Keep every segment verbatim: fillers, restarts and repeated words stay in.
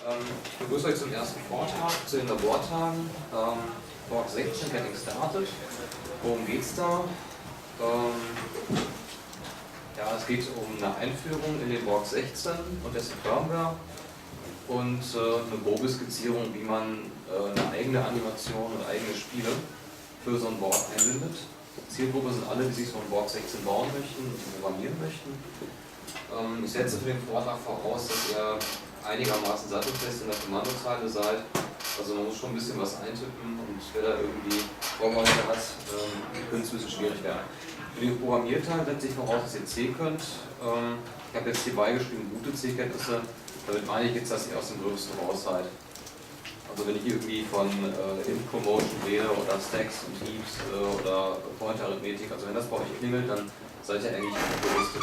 Ähm, ich begrüße euch zum ersten Vortrag zu den Labortagen. Ähm, Borg sechzehn, Getting Started. Worum geht es da? Ähm, ja, es geht um eine Einführung in den Borg sechzehn und dessen Firmware und äh, eine grobe Skizzierung, wie man äh, eine eigene Animation und eigene Spiele für so ein Borg einbindet. Zielgruppe sind alle, die sich so ein Borg sechzehn bauen möchten und programmieren möchten. Ähm, ich setze für den Vortrag voraus, dass ihr einigermaßen sattelfest in der Kommandozeile seid. Also man muss schon ein bisschen was eintippen und wer da irgendwie Vorbehalte hat, ähm, könnte es ein bisschen schwierig werden. Für den Programmierteil setze ich voraus, dass ihr C könnt. Ähm, ich habe jetzt hier beigeschrieben, gute C-Kenntnisse. Damit meine ich jetzt, dass ihr aus dem Gröbsten raus seid. Also wenn ich irgendwie von äh, Int-Promotion rede oder Stacks und Heaps äh, oder Pointer-Arithmetik, also wenn das bei euch klingelt, dann seid ihr eigentlich gerüstet.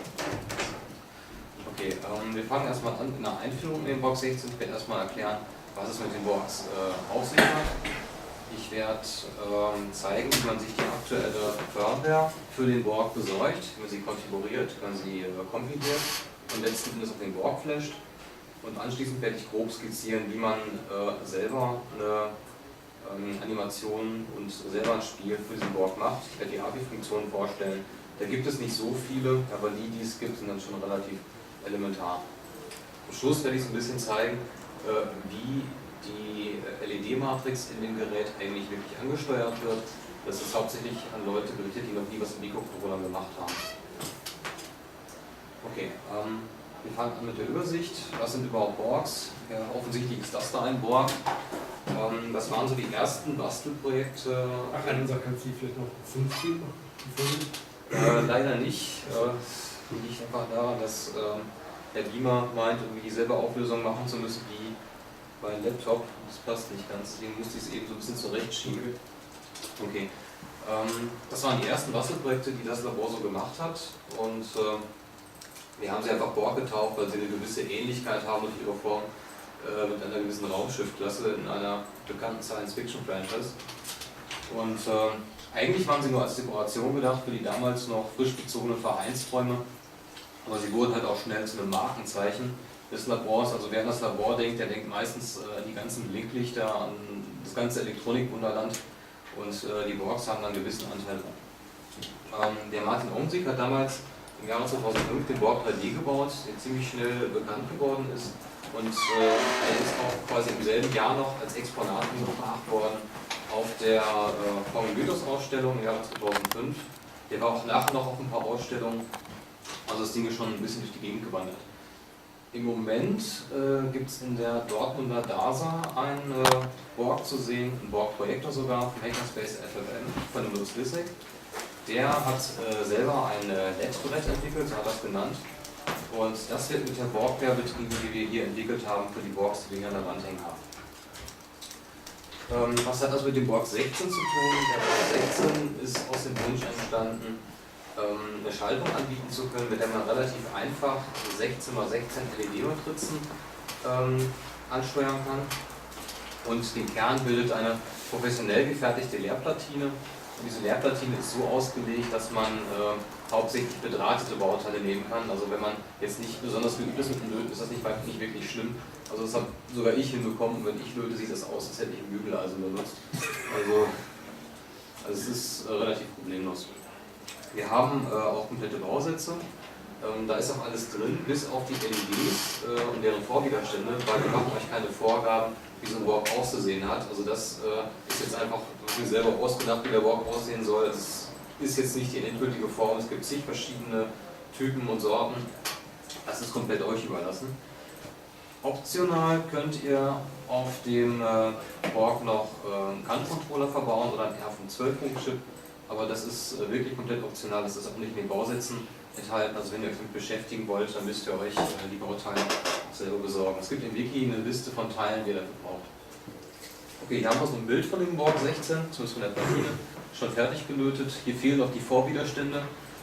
Okay, ähm, wir fangen erstmal an in der Einführung in den Borg sechzehn. Ich werde erstmal erklären, was es mit den Borgs äh, auf sich hat. Ich werde ähm, zeigen, wie man sich die aktuelle Firmware für den Borg besorgt, wie man sie konfiguriert, wie man sie äh, kompiliert und letzten Endes auf den Borg flasht. Und anschließend werde ich grob skizzieren, wie man äh, selber eine ähm, Animation und selber ein Spiel für diesen Borg macht. Ich werde die A P I-Funktionen vorstellen. Da gibt es nicht so viele, aber die, die es gibt, sind dann schon relativ elementar. Am Schluss werde ich so ein bisschen zeigen, äh, wie die L E D-Matrix in dem Gerät eigentlich wirklich angesteuert wird. Das ist hauptsächlich an Leute gerichtet, die noch nie was im Mikrocontroller gemacht haben. Okay, ähm, wir fangen an mit der Übersicht. Was sind überhaupt Borgs? Ja, offensichtlich ist das da ein Borg. Ähm, das waren so die ersten Bastelprojekte. Ach, an unserer Kanzlei vielleicht noch fünf geben? Äh, leider nicht. Äh, liegt einfach daran, dass äh, der Beamer meint, irgendwie dieselbe Auflösung machen zu müssen wie bei einem Laptop. Das passt nicht ganz, deswegen musste ich es eben so ein bisschen zurechtschieben. Okay. Ähm, das waren die ersten Bastelprojekte, die das Labor so gemacht hat. Und äh, wir haben sie einfach Borg getauft, weil sie eine gewisse Ähnlichkeit haben durch ihre Form äh, mit einer gewissen Raumschiffklasse in einer bekannten Science-Fiction-Franchise. Und äh, eigentlich waren sie nur als Dekoration gedacht für die damals noch frisch bezogenen Vereinsräume, aber sie wurden halt auch schnell zu einem Markenzeichen des Labors. Also wer an das Labor denkt, der denkt meistens äh, an die ganzen Blinklichter, an das ganze Elektronikwunderland und äh, die Borgs haben dann einen gewissen Anteil dran. Ähm, der Martin Omsig hat damals im Jahre zweitausendfünf den Borg drei D gebaut, der ziemlich schnell bekannt geworden ist und äh, er ist auch quasi im selben Jahr noch als Exponat gebracht worden auf der äh, Form-Mythos-Ausstellung im Jahre zweitausendfünf. Der war auch nachher noch auf ein paar Ausstellungen, also das Ding ist schon ein bisschen durch die Gegend gewandert. Im Moment äh, gibt es in der Dortmunder DASA einen äh, Borg zu sehen, einen Borg-Projektor sogar, vom Hackerspace F F M von dem Lutz Lissek. Der hat äh, selber ein äh, L E D-Brett entwickelt, so hat er das genannt. Und das wird mit der Borgware betrieben, die wir hier entwickelt haben für die Borgs, die wir hier an der Wand hängen haben. Ähm, was hat das mit dem Borg sechzehn zu tun? Der Borg sechzehn ist aus dem Wunsch entstanden, ähm, eine Schaltung anbieten zu können, mit der man relativ einfach sechzehn mal sechzehn L E D-Matrizen ähm, ansteuern kann. Und den Kern bildet eine professionell gefertigte Leerplatine. Und diese Leerplatine ist so ausgelegt, dass man äh, hauptsächlich bedrahtete Bauteile nehmen kann. Also wenn man jetzt nicht besonders geübt ist mit dem Löten, ist das nicht, nicht wirklich schlimm. Also das habe sogar ich hinbekommen und wenn ich löte, sieht das aus, als hätte ich ein Bügeleisen benutzt. Also, also es ist äh, relativ problemlos. Wir haben äh, auch komplette Bausätze. Ähm, da ist auch alles drin, bis auf die L E Ds äh, und deren Vorwiderstände, weil wir machen euch keine Vorgaben, wie so ein Borg auszusehen hat. Also das äh, ist jetzt einfach mir selber ausgedacht, wie der Borg aussehen soll. Es ist jetzt nicht die endgültige Form, es gibt zig verschiedene Typen und Sorten. Das ist komplett euch überlassen. Optional könnt ihr auf dem äh, Borg noch äh, einen C A N-Controller verbauen oder einen R fünf zwölf-Punkt-Chip, aber das ist äh, wirklich komplett optional, das ist auch nicht in den Bausätzen enthalten. Also wenn ihr euch damit beschäftigen wollt, dann müsst ihr euch äh, die Bauteile selber besorgen. Es gibt im Wiki eine Liste von Teilen, die ihr dafür braucht. Okay, hier haben wir so ein Bild von dem Borg sechzehn, zumindest von der Platine, schon fertig gelötet. Hier fehlen noch die Vorwiderstände.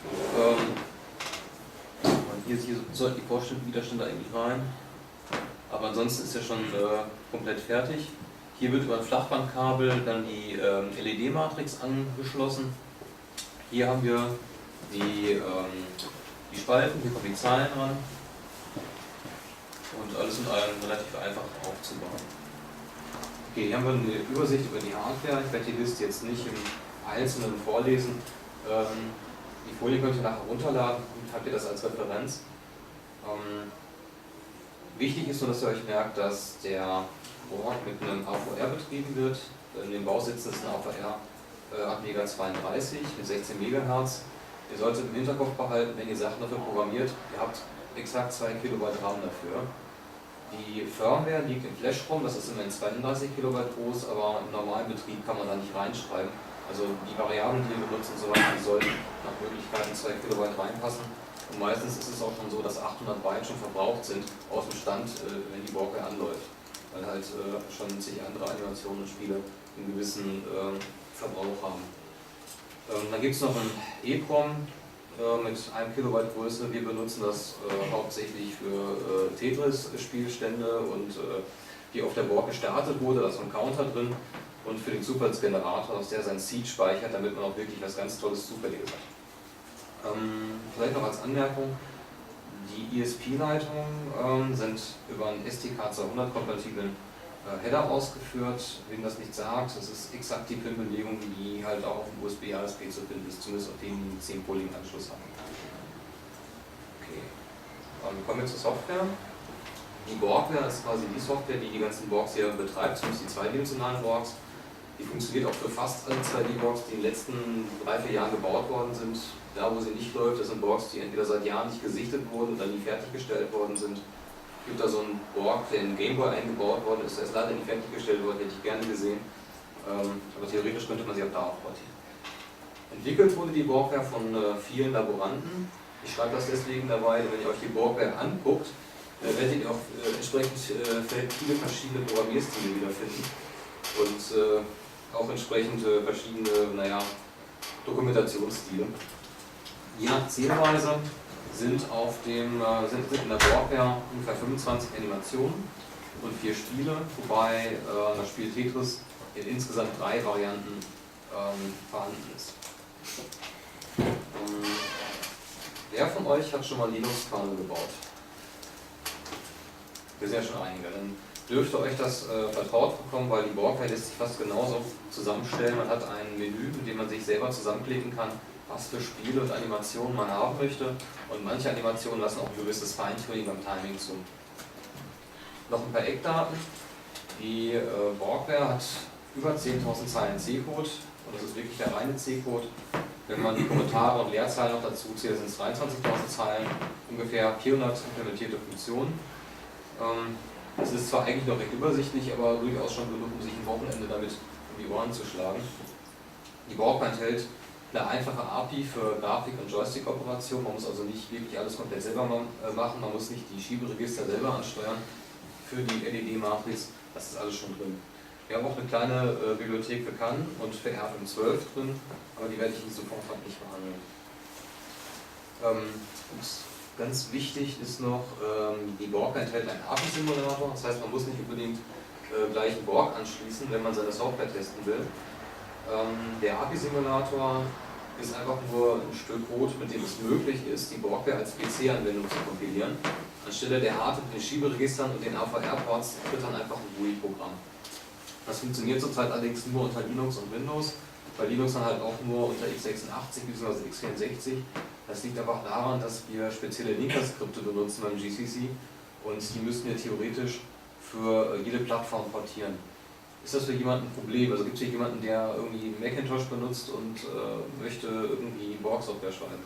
Ähm, hier, hier sollten die Vorwiderstände eigentlich rein. Aber ansonsten ist er schon äh, komplett fertig. Hier wird über ein Flachbandkabel dann die ähm, L E D-Matrix angeschlossen. Hier haben wir die, ähm, die Spalten, hier kommen die Zahlen ran. und alles in allem relativ einfach aufzubauen. Okay, hier haben wir eine Übersicht über die Hardware. Ich werde die Liste jetzt nicht im Einzelnen vorlesen. Ähm, die Folie könnt ihr nachher runterladen und habt ihr das als Referenz. Ähm, wichtig ist nur, dass ihr euch merkt, dass der Borg mit einem A V R betrieben wird. In dem Bausitz ist ein A V R äh, Amiga zweiunddreißig mit sechzehn Megahertz. Ihr solltet im Hinterkopf behalten, wenn ihr Sachen dafür programmiert, ihr habt exakt zwei Kilobyte RAM dafür. Die Firmware liegt im Flash-ROM, das ist immerhin zweiunddreißig Kilobyte groß, aber im normalen Betrieb kann man da nicht reinschreiben. Also die Variablen, die ihr benutzt und so weiter, die sollten nach Möglichkeit in zwei Kilobyte reinpassen. Und meistens ist es auch schon so, dass achthundert Byte schon verbraucht sind aus dem Stand, äh, wenn die Borgware anläuft. Weil halt äh, schon zig andere Animationen und Spiele einen gewissen äh, Verbrauch haben. Ähm, dann gibt es noch ein EEPROM äh, mit einem Kilobyte Größe. Wir benutzen das äh, hauptsächlich für äh, Tetris-Spielstände und äh, die auf der Borg gestartet wurde, da ist so ein Counter drin, und für den Zufallsgenerator, dass der sein Seed speichert, damit man auch wirklich was ganz Tolles Zufälliges hat. Ähm, vielleicht noch als Anmerkung: Die I S P-Leitungen ähm, sind über einen S T K zweihundert kompatiblen äh, Header ausgeführt. Wem das nicht sagt, das ist exakt die Pin-Belegung, die halt auch auf dem U S B A S P zu finden ist, zumindest auf dem die einen zehn-poligen Anschluss haben. Okay. Ähm, kommen wir zur Software. Die Borgware ist quasi die Software, die die ganzen Borgs hier betreibt, zumindest die zweidimensionalen Borgs. Die funktioniert auch für fast alle zwei D-Borgs, die in den letzten drei, vier Jahren gebaut worden sind. Da, wo sie nicht läuft, das sind Borgs, die entweder seit Jahren nicht gesichtet wurden oder nie fertiggestellt worden sind. Es gibt da so einen Borg, der in Game Boy eingebaut worden ist, der ist leider nicht fertiggestellt worden, hätte ich gerne gesehen. Ähm, aber theoretisch könnte man sie auch da auch portieren. Entwickelt wurde die Borgware von äh, vielen Laboranten. Ich schreibe das deswegen dabei, wenn ihr euch die Borgware anguckt, äh, werdet ihr auch äh, entsprechend äh, viele verschiedene Programmierstile wiederfinden. Und äh, auch entsprechend äh, verschiedene, naja, Dokumentationsstile. Je nach Zählweise sind, auf dem, äh, sind, sind in der Borgware ungefähr fünfundzwanzig Animationen und vier Spiele, wobei äh, das Spiel Tetris in insgesamt drei Varianten ähm, vorhanden ist. Ähm, wer von euch hat schon mal Linux-Kernel gebaut? Wir sind ja schon einige. Dann dürfte euch das äh, vertraut bekommen, weil die Borgware lässt sich fast genauso zusammenstellen. Man hat ein Menü, mit dem man sich selber zusammenklicken kann, was für Spiele und Animationen man haben möchte. Und manche Animationen lassen auch ein gewisses Feintuning beim Timing zu. Noch ein paar Eckdaten. Die äh, Borgware hat über zehntausend Zeilen C-Code und das ist wirklich der reine C-Code. Wenn man die Kommentare und Leerzeilen noch dazu zählt, sind es dreiundzwanzigtausend Zeilen, ungefähr vierhundert implementierte Funktionen. Ähm, Das ist zwar eigentlich noch recht übersichtlich, aber durchaus schon genug, um sich ein Wochenende damit um die Ohren zu schlagen. Die Borgware enthält eine einfache A P I für Grafik- und Joystick-Operation. Man muss also nicht wirklich alles komplett selber machen, man muss nicht die Schieberegister selber ansteuern. Für die L E D-Matrix, das ist alles schon drin. Wir haben auch eine kleine äh, Bibliothek für CAN und für R fünf zwölf drin, aber die werde ich in diesem Vortrag nicht behandeln. Ähm, Ganz wichtig ist noch, ähm, die Borg enthält einen A P I-Simulator, das heißt, man muss nicht unbedingt äh, gleich einen Borg anschließen, wenn man seine Software testen will. Ähm, der A P I-Simulator ist einfach nur ein Stück Code, mit dem es möglich ist, die Borgware als P C-Anwendung zu kompilieren. Anstelle der Hard- und den Schieberegistern und den A V R-Ports tritt dann einfach ein G U I-Programm. Das funktioniert zurzeit allerdings nur unter Linux und Windows, bei Linux dann halt auch nur unter x sechsundachtzig bzw. x vierundsechzig. Das liegt einfach daran, dass wir spezielle Linker-Skripte benutzen beim G C C und die müssten wir theoretisch für jede Plattform portieren. Ist das für jemanden ein Problem? Also gibt es hier jemanden, der irgendwie Macintosh benutzt und äh, möchte irgendwie Borg-Software schreiben?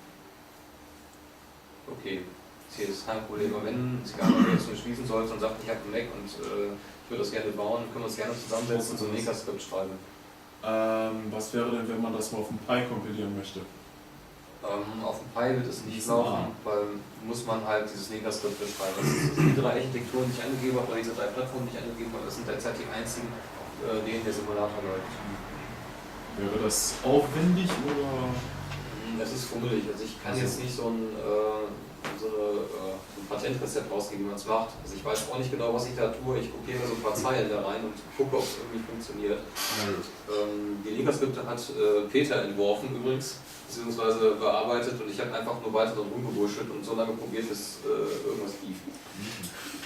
Okay, das hier ist kein Problem, aber wenn Sie gar nicht jetzt schließen sollte und sagt, ich habe einen Mac und äh, ich würde das gerne bauen, können wir uns gerne zusammensetzen und so ein Maker-Skript schreiben. Ähm, was wäre denn, wenn man das mal auf dem Pi kompilieren möchte? Ähm, auf dem Pi wird es nicht laufen, weil muss man halt dieses Linker-Skript beschreiben. Das sind die drei Architekturen, die ich angegeben habe, oder diese drei Plattformen, die ich angegeben habe, das sind derzeit die einzigen, äh, denen der Simulator läuft. Wäre das aufwendig oder? Es ist fummelig, also ich kann also jetzt nicht so ein, äh, so eine, äh, so ein Patentrezept rausgeben, wie man es macht. Also ich weiß auch nicht genau, was ich da tue, ich kopiere mir so ein paar Zeilen da rein und gucke, ob es irgendwie funktioniert. Ähm, die Linker-Skripte hat äh, Peter entworfen übrigens, beziehungsweise bearbeitet, und ich habe einfach nur weiter drum rumgewurschtelt und so lange probiert, bis äh, irgendwas lief.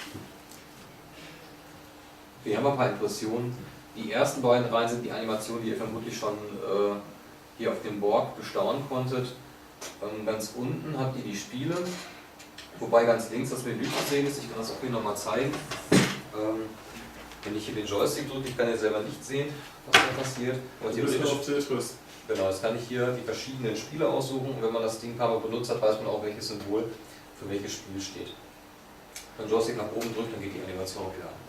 Wir haben ein paar Impressionen. Die ersten beiden Reihen sind die Animationen, die ihr vermutlich schon äh, hier auf dem Board bestaunen konntet. Ähm, ganz unten habt ihr die Spiele, wobei ganz links das Menü zu sehen ist. Ich kann das auch hier nochmal zeigen. Ähm, wenn ich hier den Joystick drücke, ich kann ja selber nicht sehen, was da passiert. Und hier Bitte ist auf Tetris. Genau, jetzt kann ich hier die verschiedenen Spiele aussuchen und wenn man das Ding ein paar Mal benutzt hat, weiß man auch, welches Symbol für welches Spiel steht. Wenn man Joystick nach oben drückt, dann geht die Animation auch wieder an.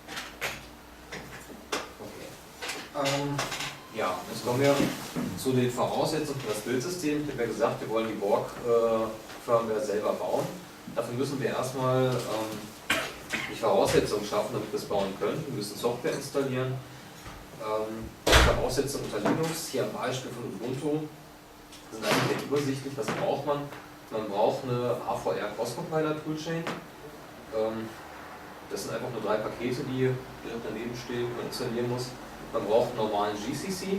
Okay. Ähm, ja, jetzt kommen wir zu den Voraussetzungen für das Bildsystem. Ich habe ja gesagt, wir wollen die Borg-Firmware selber bauen. Dafür müssen wir erstmal ähm, die Voraussetzungen schaffen, damit wir es bauen können. Wir müssen Software installieren. Ähm, Voraussetzungen unter Linux, hier am Beispiel von Ubuntu, sind eigentlich recht übersichtlich. Was braucht man? Man braucht eine A V R Cross-Compiler Toolchain. Ähm, das sind einfach nur drei Pakete, die direkt daneben stehen, die man installieren muss. Man braucht einen normalen G C C.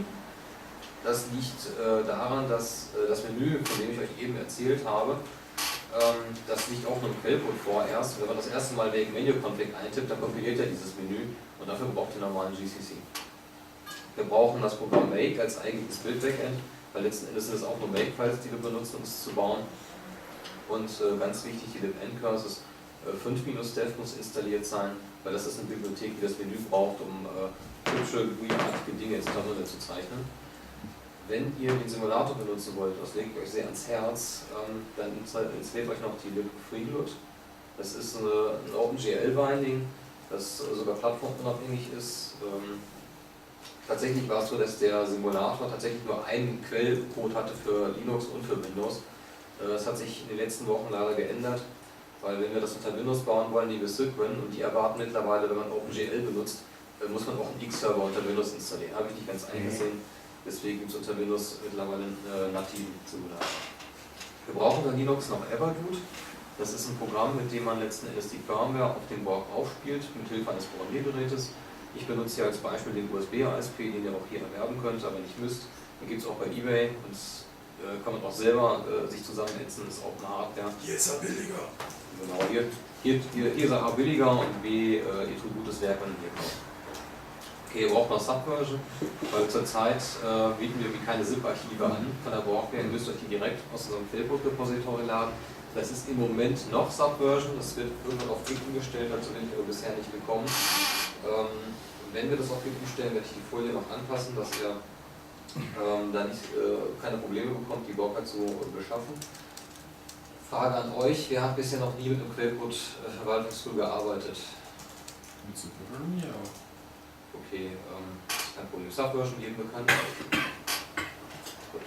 Das liegt äh, daran, dass äh, das Menü, von dem ich euch eben erzählt habe, ähm, das liegt auch nur im Quellcode vorerst. Wenn man das erste Mal wegen Menu-Config eintippt, dann kompiliert er dieses Menü und dafür braucht ihr einen normalen G C C. Wir brauchen das Programm Make als eigentliches Bild-Backend, weil letzten Endes sind es auch nur Make-Files, die wir benutzen, um es zu bauen. Und äh, ganz wichtig, die lib-n-curses äh, fünf dev muss installiert sein, weil das ist eine Bibliothek, die das Menü braucht, um äh, hübsche, G U I-artige Dinge ins Terminal zu zeichnen. Wenn ihr den Simulator benutzen wollt, das lege ich euch sehr ans Herz, ähm, dann installiert euch noch die lib-freeload. Das ist eine, ein OpenGL-Binding, das äh, sogar plattformunabhängig ist. Ähm, Tatsächlich war es so, dass der Simulator tatsächlich nur einen Quellcode hatte für Linux und für Windows. Das hat sich in den letzten Wochen leider geändert, weil wenn wir das unter Windows bauen wollen, die wir Cygwin, und die erwarten mittlerweile, wenn man OpenGL benutzt, muss man auch einen X-Server unter Windows installieren. Habe ich nicht ganz eingesehen, deswegen gibt es unter Windows mittlerweile einen nativen Simulator. Wir brauchen unter Linux noch Everdoot. Das ist ein Programm, mit dem man letzten Endes die Firmware auf dem Borg aufspielt, mit Hilfe eines Programmiergerätes. Ich benutze hier als Beispiel den U S B-A S P, den ihr auch hier erwerben könnt, aber nicht müsst. Den gibt es auch bei eBay und äh, kann man auch selber äh, sich zusammensetzen, ist auch eine Hardware. Hier ist er billiger. Genau, hier, hier, hier, hier ist er A billiger und B, äh, ihr tut gutes Werk, wenn ihr hier kauft. Okay, ihr braucht noch Subversion, weil zurzeit äh, bieten wir wie keine ZIP-Archive an von der Borgware. Ihr müsst euch die direkt aus unserem Failcode-Repository laden. Das ist im Moment noch Subversion, das wird irgendwann auf Git umgestellt, dazu bin ich aber bisher nicht gekommen. Ähm, wenn wir das auf Git umstellen, werde ich die Folie noch anpassen, dass ihr ähm, da nicht, äh, keine Probleme bekommt, die Borg zu äh, beschaffen. Frage an euch, wer hat bisher noch nie mit einem Quellcode-Verwaltungstool gearbeitet? Mit Subversion, ja. Okay, ähm, kein Problem. Subversion jedem bekannt. Gut.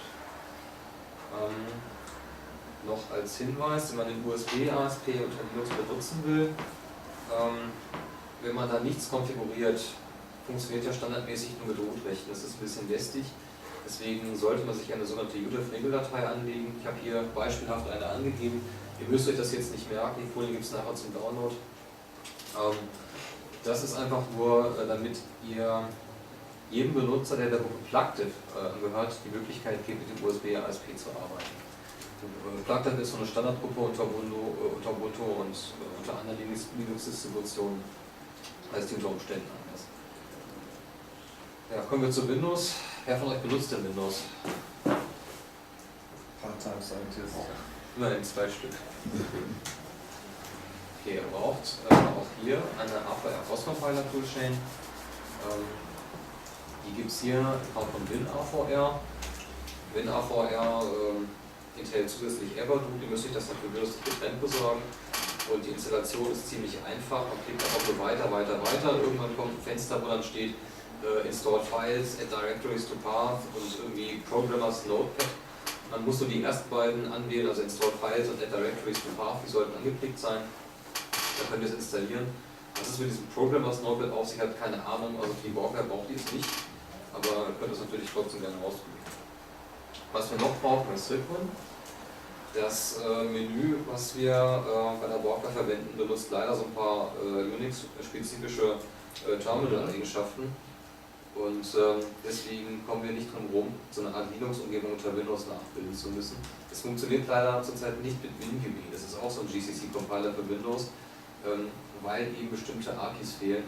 Ähm, noch als Hinweis, wenn man den U S B-A S P unter Linux benutzen will, ähm, wenn man da nichts konfiguriert, funktioniert ja standardmäßig nur mit Rootrechten. Das ist ein bisschen lästig. Deswegen sollte man sich eine sogenannte U T F Regeldatei anlegen. Ich habe hier beispielhaft eine angegeben. Ihr müsst euch das jetzt nicht merken, die Folie gibt es nachher zum Download. Ähm, das ist einfach nur, äh, damit ihr jedem Benutzer, der der Gruppe Plugdev äh, angehört, die Möglichkeit gibt, mit dem U S B-A S P zu arbeiten. Äh, Plugdev ist so eine Standardgruppe unter Ubuntu, äh, unter Ubuntu und äh, unter anderen Linux-Distributionen, als die unter Umständen anders. Ja, kommen wir zu Windows. Wer von euch benutzt denn Windows? Part-Time Scientist. Immerhin zwei Stück. Okay, ihr braucht äh, auch hier eine A V R Cross-Compiler Toolchain. Ähm, die gibt es hier in Form von WinAVR. WinAVR äh, enthält zusätzlich Everdoot. Ihr müsst euch das dafür Windows getrennt besorgen. Und die Installation ist ziemlich einfach. Man klickt einfach so weiter, weiter, weiter. Irgendwann kommt ein Fenster, wo dann steht äh, Install Files, Add Directories to Path und irgendwie Programmers Notepad. Man muss nur die ersten beiden anwählen, also Install Files und Add Directories to Path, die sollten angeklickt sein. Da könnt ihr es installieren. Was es mit diesem Programmers Notepad auf sich hat, keine Ahnung, also für die Borgware braucht ihr es nicht, aber ihr könnt es natürlich trotzdem gerne ausprobieren. Was wir noch brauchen, ist Cygwin. Das äh, Menü, was wir äh, bei der Borgware verwenden, benutzt leider so ein paar äh, Unix-spezifische äh, Terminal-Eigenschaften. Und ähm, deswegen kommen wir nicht drum herum, so eine Art Linux-Umgebung unter Windows nachbilden zu müssen. Es funktioniert leider zurzeit nicht mit WinUB. Das ist auch so ein G C C-Compiler für Windows, ähm, weil eben bestimmte A P Is fehlen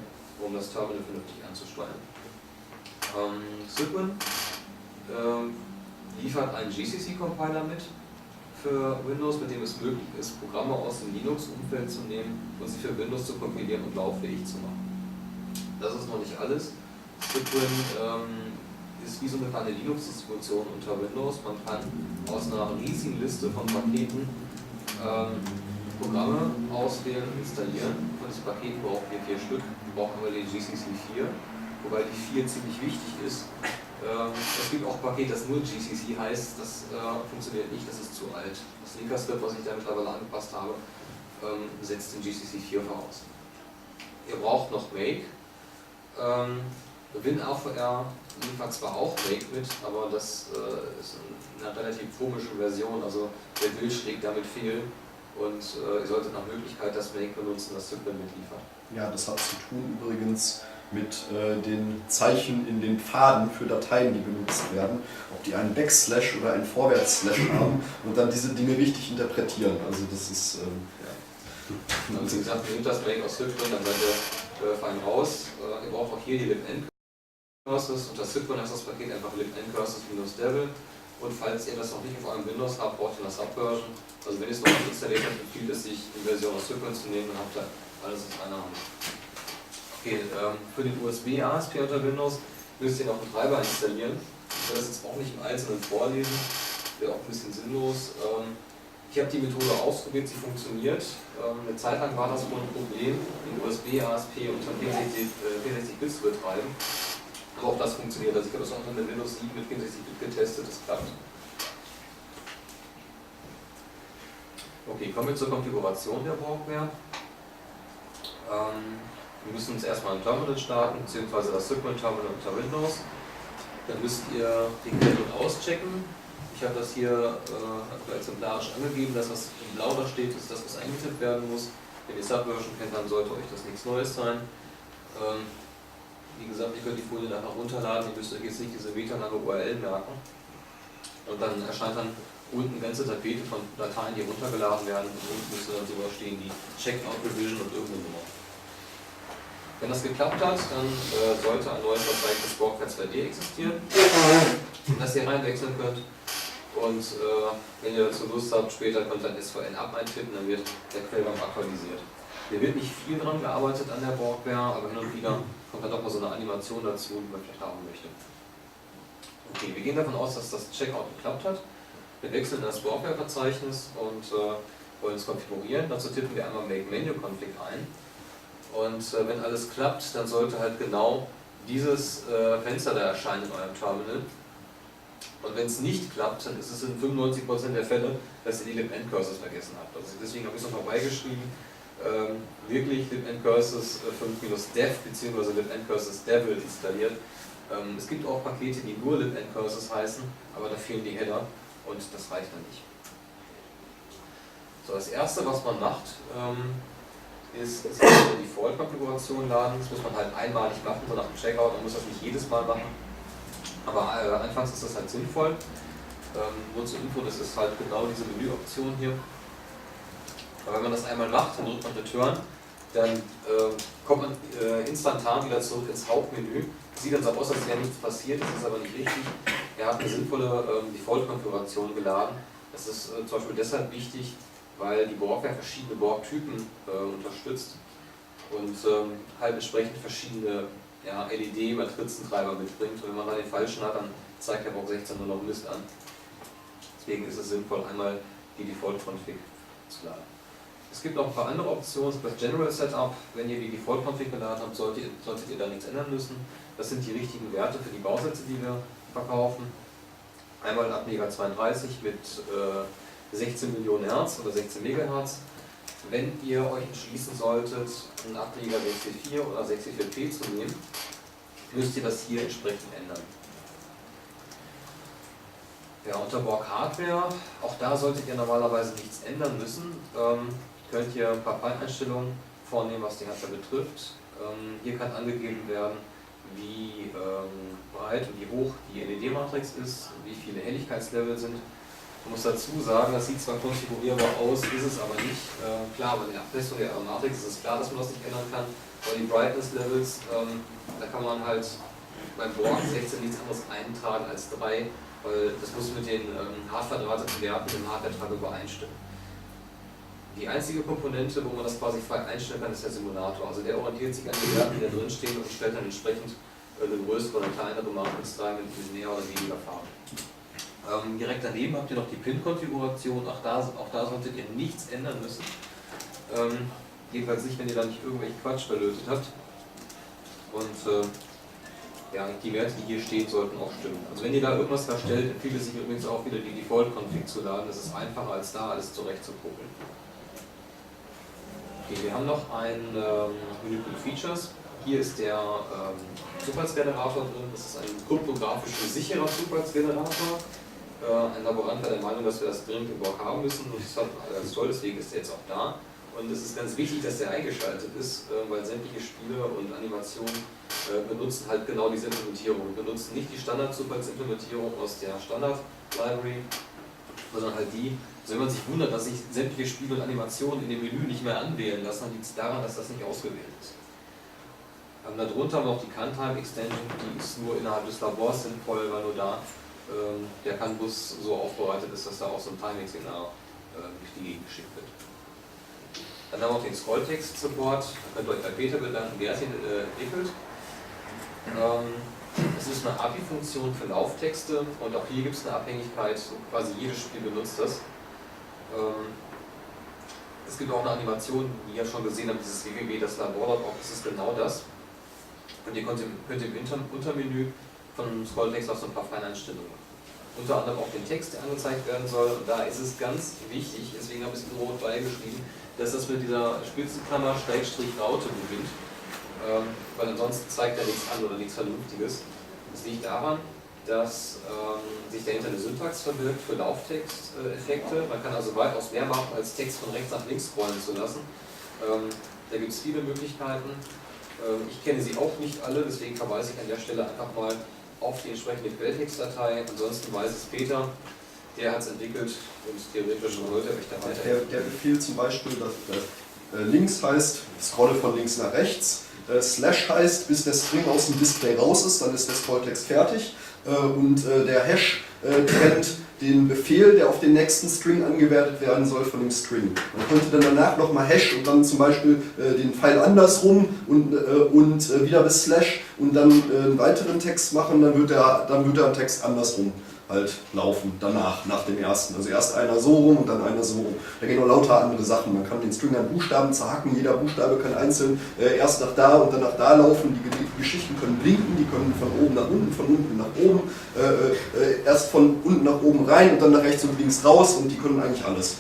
um das Terminal vernünftig anzusteuern. Ähm, Cygwin ähm, liefert einen G C C-Compiler mit für Windows, mit dem es möglich ist, Programme aus dem Linux-Umfeld zu nehmen und sie für Windows zu kompilieren und lauffähig zu machen. Das ist noch nicht alles. Cygwin ähm, ist wie so eine kleine Linux-Distribution unter Windows. Man kann aus einer riesigen Liste von Paketen ähm, Programme auswählen und installieren. Von diesen Paketen brauchen wir vier Stück. Wir brauchen aber die G C C vier, wobei die vier ziemlich wichtig ist. Ähm, es gibt auch ein Paket, das nur G C C heißt, das äh, funktioniert nicht, das ist zu alt. Das Linker-Skript, was ich da mittlerweile angepasst habe, ähm, setzt den G C C vier voraus. Ihr braucht noch Make. Ähm, WinAVR liefert zwar auch Make mit, aber das äh, ist eine relativ komische Version, also der Bild schlägt damit fehl und äh, ihr solltet nach Möglichkeit das Make benutzen, das Cygwin mitliefert. Ja, das hat zu tun übrigens mit äh, den Zeichen in den Pfaden für Dateien, die benutzt werden, ob die einen Backslash oder einen Vorwärtsslash haben und dann diese Dinge richtig interpretieren. Also das ist... Ähm, ja. Also wie gesagt, nehmt das Make aus Cygwin, dann seid ihr äh, fein raus. Äh, ihr braucht auch hier die libn-curses. Unter Cygwin heißt das Paket einfach libn-curses-devil. Und falls ihr das noch nicht auf eurem Windows habt, braucht ihr eine Subversion. Also wenn ihr es noch nicht installiert habt, empfiehlt es sich, die Version aus Cygwin zu nehmen, dann habt ihr alles in einer Hand. Okay, ähm, für den U S B-A S P unter Windows müsst ihr noch einen Treiber installieren. Ich werde das jetzt auch nicht im Einzelnen vorlesen, wäre auch ein bisschen sinnlos. Ähm, ich habe die Methode ausprobiert, sie funktioniert. Ähm, eine Zeit lang war das wohl ein Problem, den U S B-A S P unter vierundsechzig Bit zu betreiben. Aber auch das funktioniert. Also ich habe das auch unter Windows sieben mit vierundsechzig Bit getestet, das klappt. Okay, kommen wir zur Konfiguration der Borgware. Ähm, Wir müssen uns erstmal ein Terminal starten, beziehungsweise das Cygwin-Terminal unter Windows. Dann müsst ihr den Quellcode auschecken. Ich habe das hier äh, exemplarisch angegeben, dass was in Blau da steht, ist das, was eingetippt werden muss. Wenn ihr Subversion kennt, dann sollte euch das nichts Neues sein. Ähm, wie gesagt, ihr könnt die Folie nachher runterladen, ihr müsst euch jetzt nicht diese meterlange U R L merken. Und dann erscheint dann unten eine ganze Tapete von Dateien, die runtergeladen werden. Und unten müsste dann sowas stehen wie Checkout Revision und irgendeine Nummer. Wenn das geklappt hat, dann äh, sollte ein neues Verzeichnis Borgware zwei D existieren, in das ihr reinwechseln könnt. Und äh, wenn ihr dazu Lust habt, später könnt ihr ein S V N-Up eintippen, dann wird der Quellbaum aktualisiert. Hier wird nicht viel dran gearbeitet an der Borgware, aber hin und wieder kommt dann doch mal so eine Animation dazu, die man vielleicht haben möchte. Okay, wir gehen davon aus, dass das Checkout geklappt hat. Wir wechseln in das Borgware-Verzeichnis und äh, wollen es konfigurieren. Dazu tippen wir einmal Make Menu Config ein. Und äh, wenn alles klappt, dann sollte halt genau dieses äh, Fenster da erscheinen in eurem Terminal. Und wenn es nicht klappt, dann ist es in fünfundneunzig Prozent der Fälle, dass ihr die libn-curses vergessen habt. Also deswegen habe ich es noch vorbeigeschrieben. Ähm, wirklich libn-curses fünf dev bzw. libn-curses-devil installiert. Ähm, es gibt auch Pakete, die nur libn-curses heißen, aber da fehlen die Header und das reicht dann nicht. So, das erste, was man macht, ähm, ist, ist die Default-Konfiguration laden. Das muss man halt einmalig machen, so nach dem Checkout. Man muss das nicht jedes Mal machen. Aber äh, anfangs ist das halt sinnvoll. Ähm, nur zur Info, das ist halt genau diese Menüoption hier. Aber wenn man das einmal macht, dann drückt man Return, dann äh, kommt man äh, instantan wieder zurück ins Hauptmenü. Sieht dann so aus, als wäre nichts passiert, das ist aber nicht richtig. Er hat eine sinnvolle ähm, Default-Konfiguration geladen. Das ist äh, zum Beispiel deshalb wichtig, weil die Borgware verschiedene Borg-Typen äh, unterstützt und ähm, halt entsprechend verschiedene ja, L E D-Matrizentreiber mitbringt. Und wenn man da den falschen hat, dann zeigt der Borg sechzehn nur noch Mist an. Deswegen ist es sinnvoll, einmal die Default-Config zu laden. Es gibt noch ein paar andere Optionen, das General Setup. Wenn ihr die Default-Config geladen habt, solltet ihr, solltet ihr da nichts ändern müssen. Das sind die richtigen Werte für die Bausätze, die wir verkaufen. Einmal ein Amiga zweiunddreißig mit äh, sechzehn Millionen Hertz oder sechzehn Megahertz. Wenn ihr euch entschließen solltet, einen Amiga sechs vier vier oder sechs vier vier P zu nehmen, müsst ihr das hier entsprechend ändern. Ja, unter Borg Hardware, auch da solltet ihr normalerweise nichts ändern müssen. Ähm, könnt ihr ein paar Feineinstellungen vornehmen, was die Hardware betrifft. Ähm, hier kann angegeben werden, wie ähm, breit und wie hoch die L E D-Matrix ist, wie viele Helligkeitslevel sind. Ich muss dazu sagen, das sieht zwar konfigurierbar aus, ist es aber nicht. Äh, klar, bei der Abmessung der Matrix ist es klar, dass man das nicht ändern kann, Aber die Brightness Levels, ähm, da kann man halt beim Borg sechzehn nichts anderes eintragen als drei, weil das muss mit den ähm, hart verdrahteten Werten im Hardware-Treiber übereinstimmen. Die einzige Komponente, wo man das quasi frei einstellen kann, ist der Simulator. Also der orientiert sich an den Werten, die da drin stehen und stellt dann entsprechend äh, eine größere oder kleinere Markings-Style mit mehr oder weniger Farben. Ähm, direkt daneben habt ihr noch die Pin-Konfiguration. Auch da, auch da solltet ihr nichts ändern müssen. Ähm, jedenfalls nicht, wenn ihr da nicht irgendwelche Quatsch verlötet habt. Und äh, ja, die Werte, die hier stehen, sollten auch stimmen. Also wenn ihr da irgendwas verstellt, empfiehlt es sich übrigens auch wieder die Default-Config zu laden. Das ist einfacher als da alles zurechtzukuppeln. Okay, wir haben noch ein ähm, Menü für Features. Hier ist der ähm, Zufallsgenerator drin. Das ist ein kryptografisch sicherer Zufallsgenerator. Äh, ein Laborant war der Meinung, dass wir das dringend im Borg haben müssen. Und das fand ganz toll, deswegen ist der jetzt auch da. Und es ist ganz wichtig, dass der eingeschaltet ist, äh, weil sämtliche Spiele und Animationen äh, benutzen halt genau diese Implementierung. Wir benutzen nicht die Standard-Zufallsimplementierung aus der Standard-Library, sondern halt die. Also wenn man sich wundert, dass sich sämtliche Spiele und Animationen in dem Menü nicht mehr anwählen lassen, dann liegt es daran, dass das nicht ausgewählt ist. Ähm, darunter haben wir noch die Cuntime-Extension, die ist nur innerhalb des Labors sinnvoll, weil nur da ähm, der CAN-Bus so aufbereitet ist, dass da auch so ein Timing-Signal äh, durch die Gegend geschickt wird. Dann haben wir auch den Scrolltext-Support, da könnt ihr euch bei Peter bedanken, der hat ihn äh, entwickelt. Ähm, Es ist eine A P I-Funktion für Lauftexte und auch hier gibt es eine Abhängigkeit, quasi jedes Spiel benutzt das. Ähm, es gibt auch eine Animation, die ihr schon gesehen habt, dieses w w w das Labor, auch das ist genau das. Und ihr könnt im, könnt im Inter Untermenü von Scrolltext auch so ein paar Feineinstellungen machen. Unter anderem auch den Text, der angezeigt werden soll. Und da ist es ganz wichtig, deswegen habe ich es in Rot beigeschrieben, dass das mit dieser Spitzenklammer Schrägstrich Raute beginnt. Ähm, weil ansonsten zeigt er nichts an oder nichts Vernünftiges. Das liegt daran, dass ähm, sich dahinter eine Syntax verbirgt für Lauftexteffekte. Man kann also weitaus mehr machen, als Text von rechts nach links scrollen zu lassen. Ähm, da gibt es viele Möglichkeiten. Ähm, ich kenne sie auch nicht alle, deswegen verweise ich an der Stelle einfach mal auf die entsprechende Quelltextdatei. Ansonsten weiß es Peter, der hat es entwickelt und theoretisch sollte er euch da weiter. Der, der Befehl zum Beispiel, dass, dass äh, links heißt, scrolle von links nach rechts. Äh, Slash heißt, bis der String aus dem Display raus ist, dann ist der Scrolltext fertig. Äh, und äh, der Hash äh, trennt den Befehl, der auf den nächsten String angewertet werden soll, von dem String. Man könnte dann danach nochmal Hash und dann zum Beispiel äh, den Pfeil andersrum und, äh, und äh, wieder bis Slash und dann äh, einen weiteren Text machen, dann wird der, dann wird der Text andersrum halt laufen, danach, nach dem ersten. Also erst einer so rum und dann einer so rum. Da gehen noch lauter andere Sachen. Man kann den String an Buchstaben zerhacken, jeder Buchstabe kann einzeln äh, erst nach da und dann nach da laufen. Die, die Geschichten können blinken, die können von oben nach unten, von unten nach oben, äh, äh, erst von unten nach oben rein und dann nach rechts und links raus und die können eigentlich alles.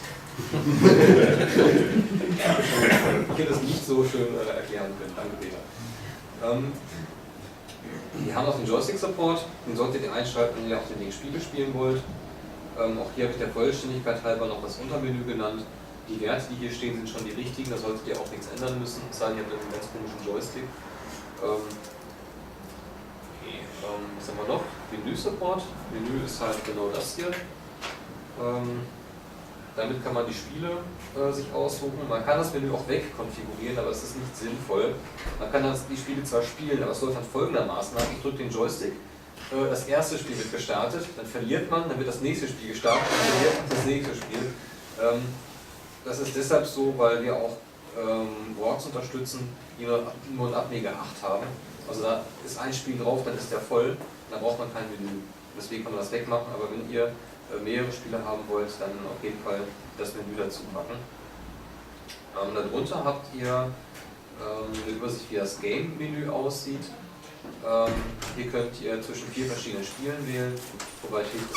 Ich hätte das nicht so schön äh, erklären können. Danke, Peter. Ähm, Wir haben auch den Joystick-Support, den solltet ihr einschalten, wenn ihr auch den Spiele spielen wollt. Ähm, auch hier habe ich der Vollständigkeit halber noch das Untermenü genannt. Die Werte, die hier stehen, sind schon die richtigen, da solltet ihr auch nichts ändern müssen, es sei denn, ihr habt einen ganz komischen Joystick. Ähm, okay, ähm, was haben wir noch? Menü-Support. Menü ist halt genau das hier. Ähm, damit kann man die Spiele äh, sich aussuchen. Man kann das Menü auch wegkonfigurieren, aber es ist nicht sinnvoll. Man kann das, die Spiele zwar spielen, aber es läuft dann folgendermaßen ab. Ich drücke den Joystick, äh, das erste Spiel wird gestartet, dann verliert man, dann wird das nächste Spiel gestartet, dann verliert man das nächste Spiel. Ähm, das ist deshalb so, weil wir auch ähm, Borgs unterstützen, die nur, nur einen Ableger acht haben. Also da ist ein Spiel drauf, dann ist der voll, dann braucht man kein Menü. Deswegen kann man das wegmachen, aber wenn ihr mehrere Spiele haben wollt, dann auf jeden Fall das Menü dazu packen. Ähm, darunter habt ihr ähm, eine Übersicht, wie das Game-Menü aussieht. Ähm, hier könnt ihr zwischen vier verschiedenen Spielen wählen, wobei ich das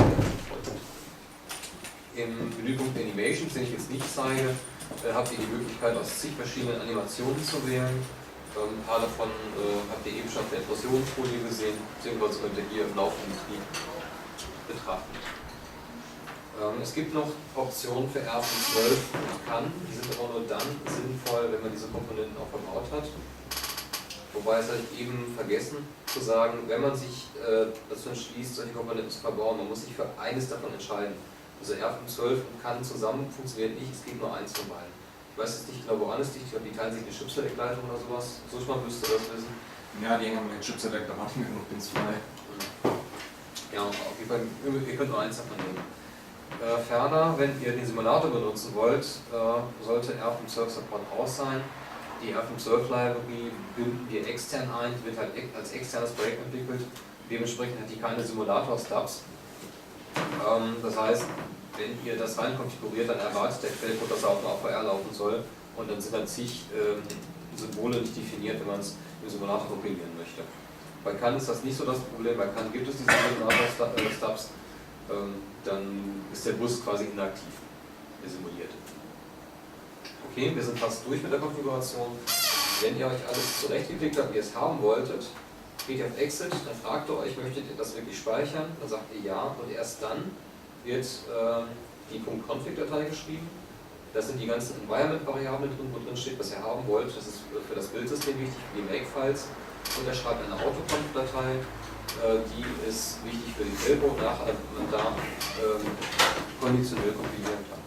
im Menüpunkt Animations, den ich jetzt nicht zeige, äh, habt ihr die Möglichkeit, aus zig verschiedenen Animationen zu wählen. Ähm, ein paar davon äh, habt ihr eben schon auf der Impressionsfolie gesehen, beziehungsweise könnt ihr hier im laufenden Betrieb betrachten. Es gibt noch Optionen für R fünf zwölf und CAN, die sind aber nur dann sinnvoll, wenn man diese Komponenten auch verbaut hat. Wobei es habe ich eben vergessen zu sagen, wenn man sich äh, dazu entschließt, solche Komponenten zu verbauen, man muss sich für eines davon entscheiden. Also R fünf zwölf und CAN zusammen funktioniert nicht, es geht nur eins von beiden. Ich weiß jetzt nicht genau, woran es liegt. Ich glaube, die teilen sich eine Chip-Select-Leitung oder sowas. Suchmann müsste das wissen. Ja, die hängen mit Chip-Select, da machen wir genug Pins frei. Ja, auf jeden Fall, ihr könnt nur eins davon nehmen. Äh, ferner, wenn ihr den Simulator benutzen wollt, äh, sollte R fünf Surf Support aus sein. Die R fünf Surf Library binden wir extern ein, die wird halt als externes Projekt entwickelt. Dementsprechend hat die keine Simulator-Stubs. Ähm, das heißt, wenn ihr das rein konfiguriert, dann erwartet der Quellcode, dass er auf dem A V R laufen soll. Und dann sind dann zig ähm, Symbole nicht definiert, wenn man es im Simulator kompilieren möchte. Bei C A N ist das nicht so das Problem. Bei C A N gibt es diese Simulator-Stubs. Ähm, dann ist der Bus quasi inaktiv, der simuliert. Okay, wir sind fast durch mit der Konfiguration. Wenn ihr euch alles zurechtgeklickt habt, wie ihr es haben wolltet, geht ihr auf Exit, dann fragt ihr euch, möchtet ihr das wirklich speichern? Dann sagt ihr ja und erst dann wird ähm, die .config-Datei geschrieben. Da sind die ganzen Environment-Variablen drin, wo drin steht, was ihr haben wollt. Das ist für das Bildsystem wichtig, für die Make-Files. Und er schreibt eine Autoconf-Datei. Die ist wichtig für die Quellcode, nachher man da ähm, konditionell kompilieren kann.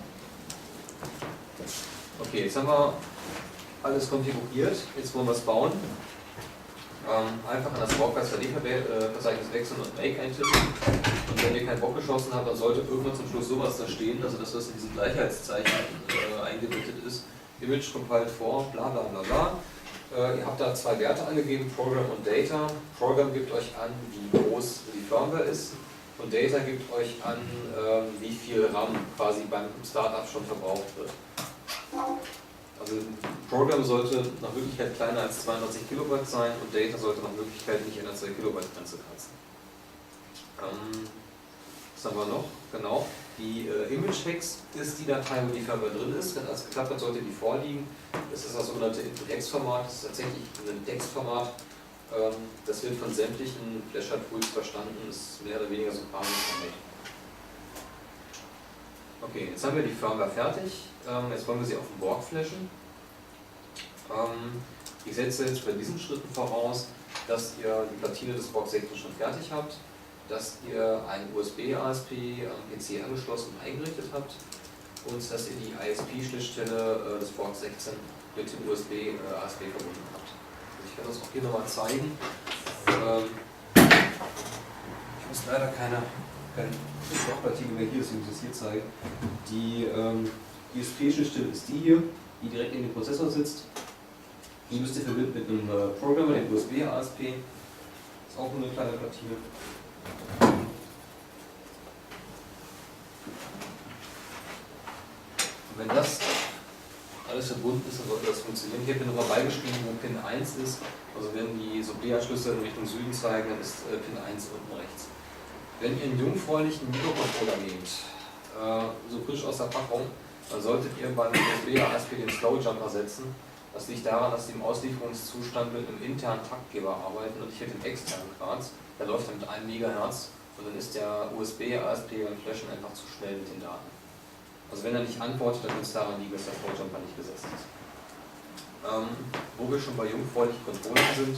Okay, jetzt haben wir alles konfiguriert, jetzt wollen wir es bauen. Ähm, einfach an das Baupreis-Verzeichnis wechseln und Make eintippen. Und wenn ihr keinen Bock geschossen habt, dann sollte irgendwann zum Schluss sowas da stehen, also dass das in diesem Gleichheitszeichen äh, eingebettet ist. Image compiled for, bla bla bla bla. Äh, ihr habt da zwei Werte angegeben, Program und Data. Program gibt euch an, wie groß die Firmware ist und Data gibt euch an, äh, wie viel RAM quasi beim Startup schon verbraucht wird. Also Program sollte nach Möglichkeit kleiner als zweiunddreißig Kilobyte sein und Data sollte nach Möglichkeit nicht in der zwei Kilobyte Grenze kratzen. Ähm, was haben wir noch? Genau. Die äh, Image-Hex ist die Datei, wo die Firmware drin ist. Wenn alles geklappt hat, sollte die vorliegen. Das ist das sogenannte Text-Format. Das ist tatsächlich ein Textformat. Ähm, das wird von sämtlichen Flasher-Tools verstanden. Das ist mehr oder weniger so ein Parameter. Okay, jetzt haben wir die Firmware fertig. Ähm, jetzt wollen wir sie auf dem Borg flashen. Ähm, ich setze jetzt bei diesen Schritten voraus, dass ihr die Platine des Borg sechzehn schon fertig habt, dass ihr ein U S B-A S P am P C angeschlossen und eingerichtet habt und dass ihr die I S P-Schnittstelle äh, des Borg sechzehn mit dem U S B-A S P verbunden habt. Also ich werde das auch hier nochmal zeigen. Ähm, ich muss leider keine, keine Borg-Platine mehr hier, deswegen muss ich es hier zeigen. Die ähm, U S B-Schnittstelle ist die hier, die direkt in den Prozessor sitzt. Die müsst ihr verbinden mit einem äh, Programmer, dem U S B-A S P. Ist auch eine kleine Platine. Und wenn das alles verbunden ist, dann sollte das funktionieren. Ich habe hier nochmal beigeschrieben, wo Pin eins ist. Also wenn die Supply-Anschlüsse in Richtung Süden zeigen, dann ist äh, Pin eins unten rechts. Wenn ihr einen jungfräulichen Mikrocontroller nehmt, äh, so frisch aus der Packung, dann solltet ihr beim U S B-A S P den Slow Jumper setzen. Das liegt daran, dass die im Auslieferungszustand mit einem internen Taktgeber arbeiten und nicht mit dem externen Quarz. Der läuft dann mit einem Megahertz und dann ist der U S B-A S P beim Flashen einfach zu schnell mit den Daten. Also wenn er nicht antwortet, dann wird es daran liegen, dass der Slow Jumper nicht gesetzt ist. Ähm, wo wir schon bei jungfräulichen Controllern sind,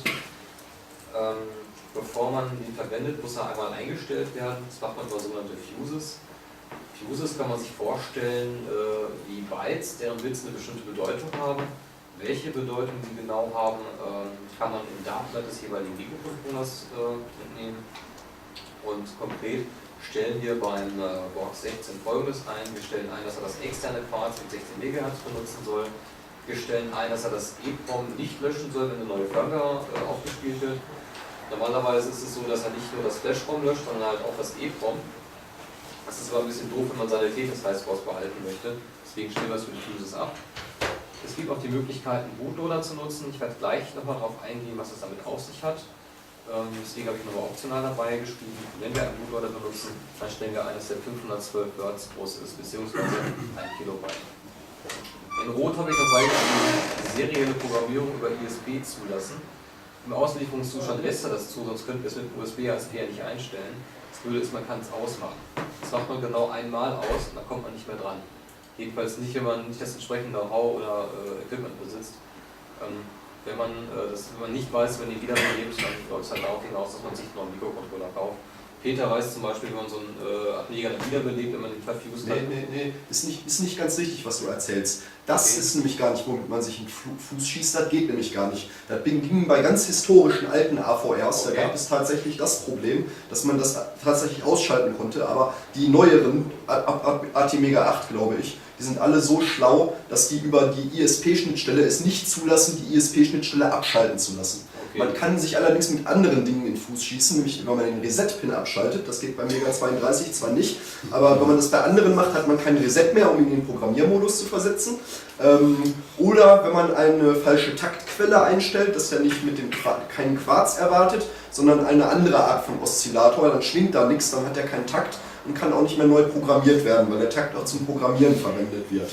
ähm, bevor man den verwendet, muss er einmal eingestellt werden. Das macht man über sogenannte Fuses. Fuses kann man sich vorstellen äh, wie Bytes, deren Bits eine bestimmte Bedeutung haben. Welche Bedeutung sie genau haben, äh, kann man im Datenblatt des jeweiligen Mikrocontrollers äh, entnehmen. Und konkret stellen wir beim äh, Borg sechzehn folgendes ein. Wir stellen ein, dass er das externe Quarz mit sechzehn Megahertz benutzen soll. Wir stellen ein, dass er das EEPROM nicht löschen soll, wenn eine neue Firmware äh, aufgespielt wird. Normalerweise ist es so, dass er nicht nur das Flash-ROM löscht, sondern halt auch das EEPROM. Das ist aber ein bisschen doof, wenn man seine Tetris-Highscores behalten möchte. Deswegen stellen wir es für die Fuses ab. Es gibt auch die Möglichkeit, einen Bootloader zu nutzen. Ich werde gleich nochmal darauf eingehen, was es damit auf sich hat. Ähm, deswegen habe ich nochmal optional dabei geschrieben. Wenn wir einen Bootloader benutzen, dann stellen wir eines, der fünfhundertzwölf Hertz groß ist, beziehungsweise ein Kilobyte. In Rot habe ich dabei geschrieben, serielle Programmierung über I S P zulassen. Im Auslieferungszustand lässt er das zu, sonst könnten wir es mit dem U S B-A S P ja nicht einstellen. Das Blöde ist, man kann es ausmachen. Das macht man genau einmal aus und dann kommt man nicht mehr dran. Jedenfalls nicht, wenn man nicht das entsprechende Know-how oder äh, Equipment besitzt. Ähm, wenn, man, äh, das, wenn man nicht weiß, wenn die wieder lebt, dann läuft es halt darauf hinaus, dass man sich noch einen Mikrocontroller kauft Peter weiß zum Beispiel, wenn man so einen äh, Ableger wiederbelebt, wenn man den verfused hat. Nee, nee, nee, ist nicht, ist nicht ganz richtig, was du erzählst. Das Okay. ist nämlich gar nicht, womit man sich einen Fuß schießt, das geht nämlich gar nicht. Das ging bei ganz historischen alten A V Rs, Okay. da gab es tatsächlich das Problem, dass man das tatsächlich ausschalten konnte, aber die neueren, ab A T Mega acht glaube ich, die sind alle so schlau, dass die über die I S P-Schnittstelle es nicht zulassen, die I S P-Schnittstelle abschalten zu lassen. Okay. Man kann sich allerdings mit anderen Dingen in den Fuß schießen, nämlich wenn man den Reset-Pin abschaltet. Das geht bei Mega zweiunddreißig zwar nicht, aber wenn man das bei anderen macht, hat man kein Reset mehr, um ihn in den Programmiermodus zu versetzen. Ähm, oder wenn man eine falsche Taktquelle einstellt, dass er nicht mit dem Quarz, keinen Quarz erwartet, sondern eine andere Art von Oszillator, dann schwingt da nichts, dann hat er keinen Takt und kann auch nicht mehr neu programmiert werden, weil der Takt auch zum Programmieren verwendet wird.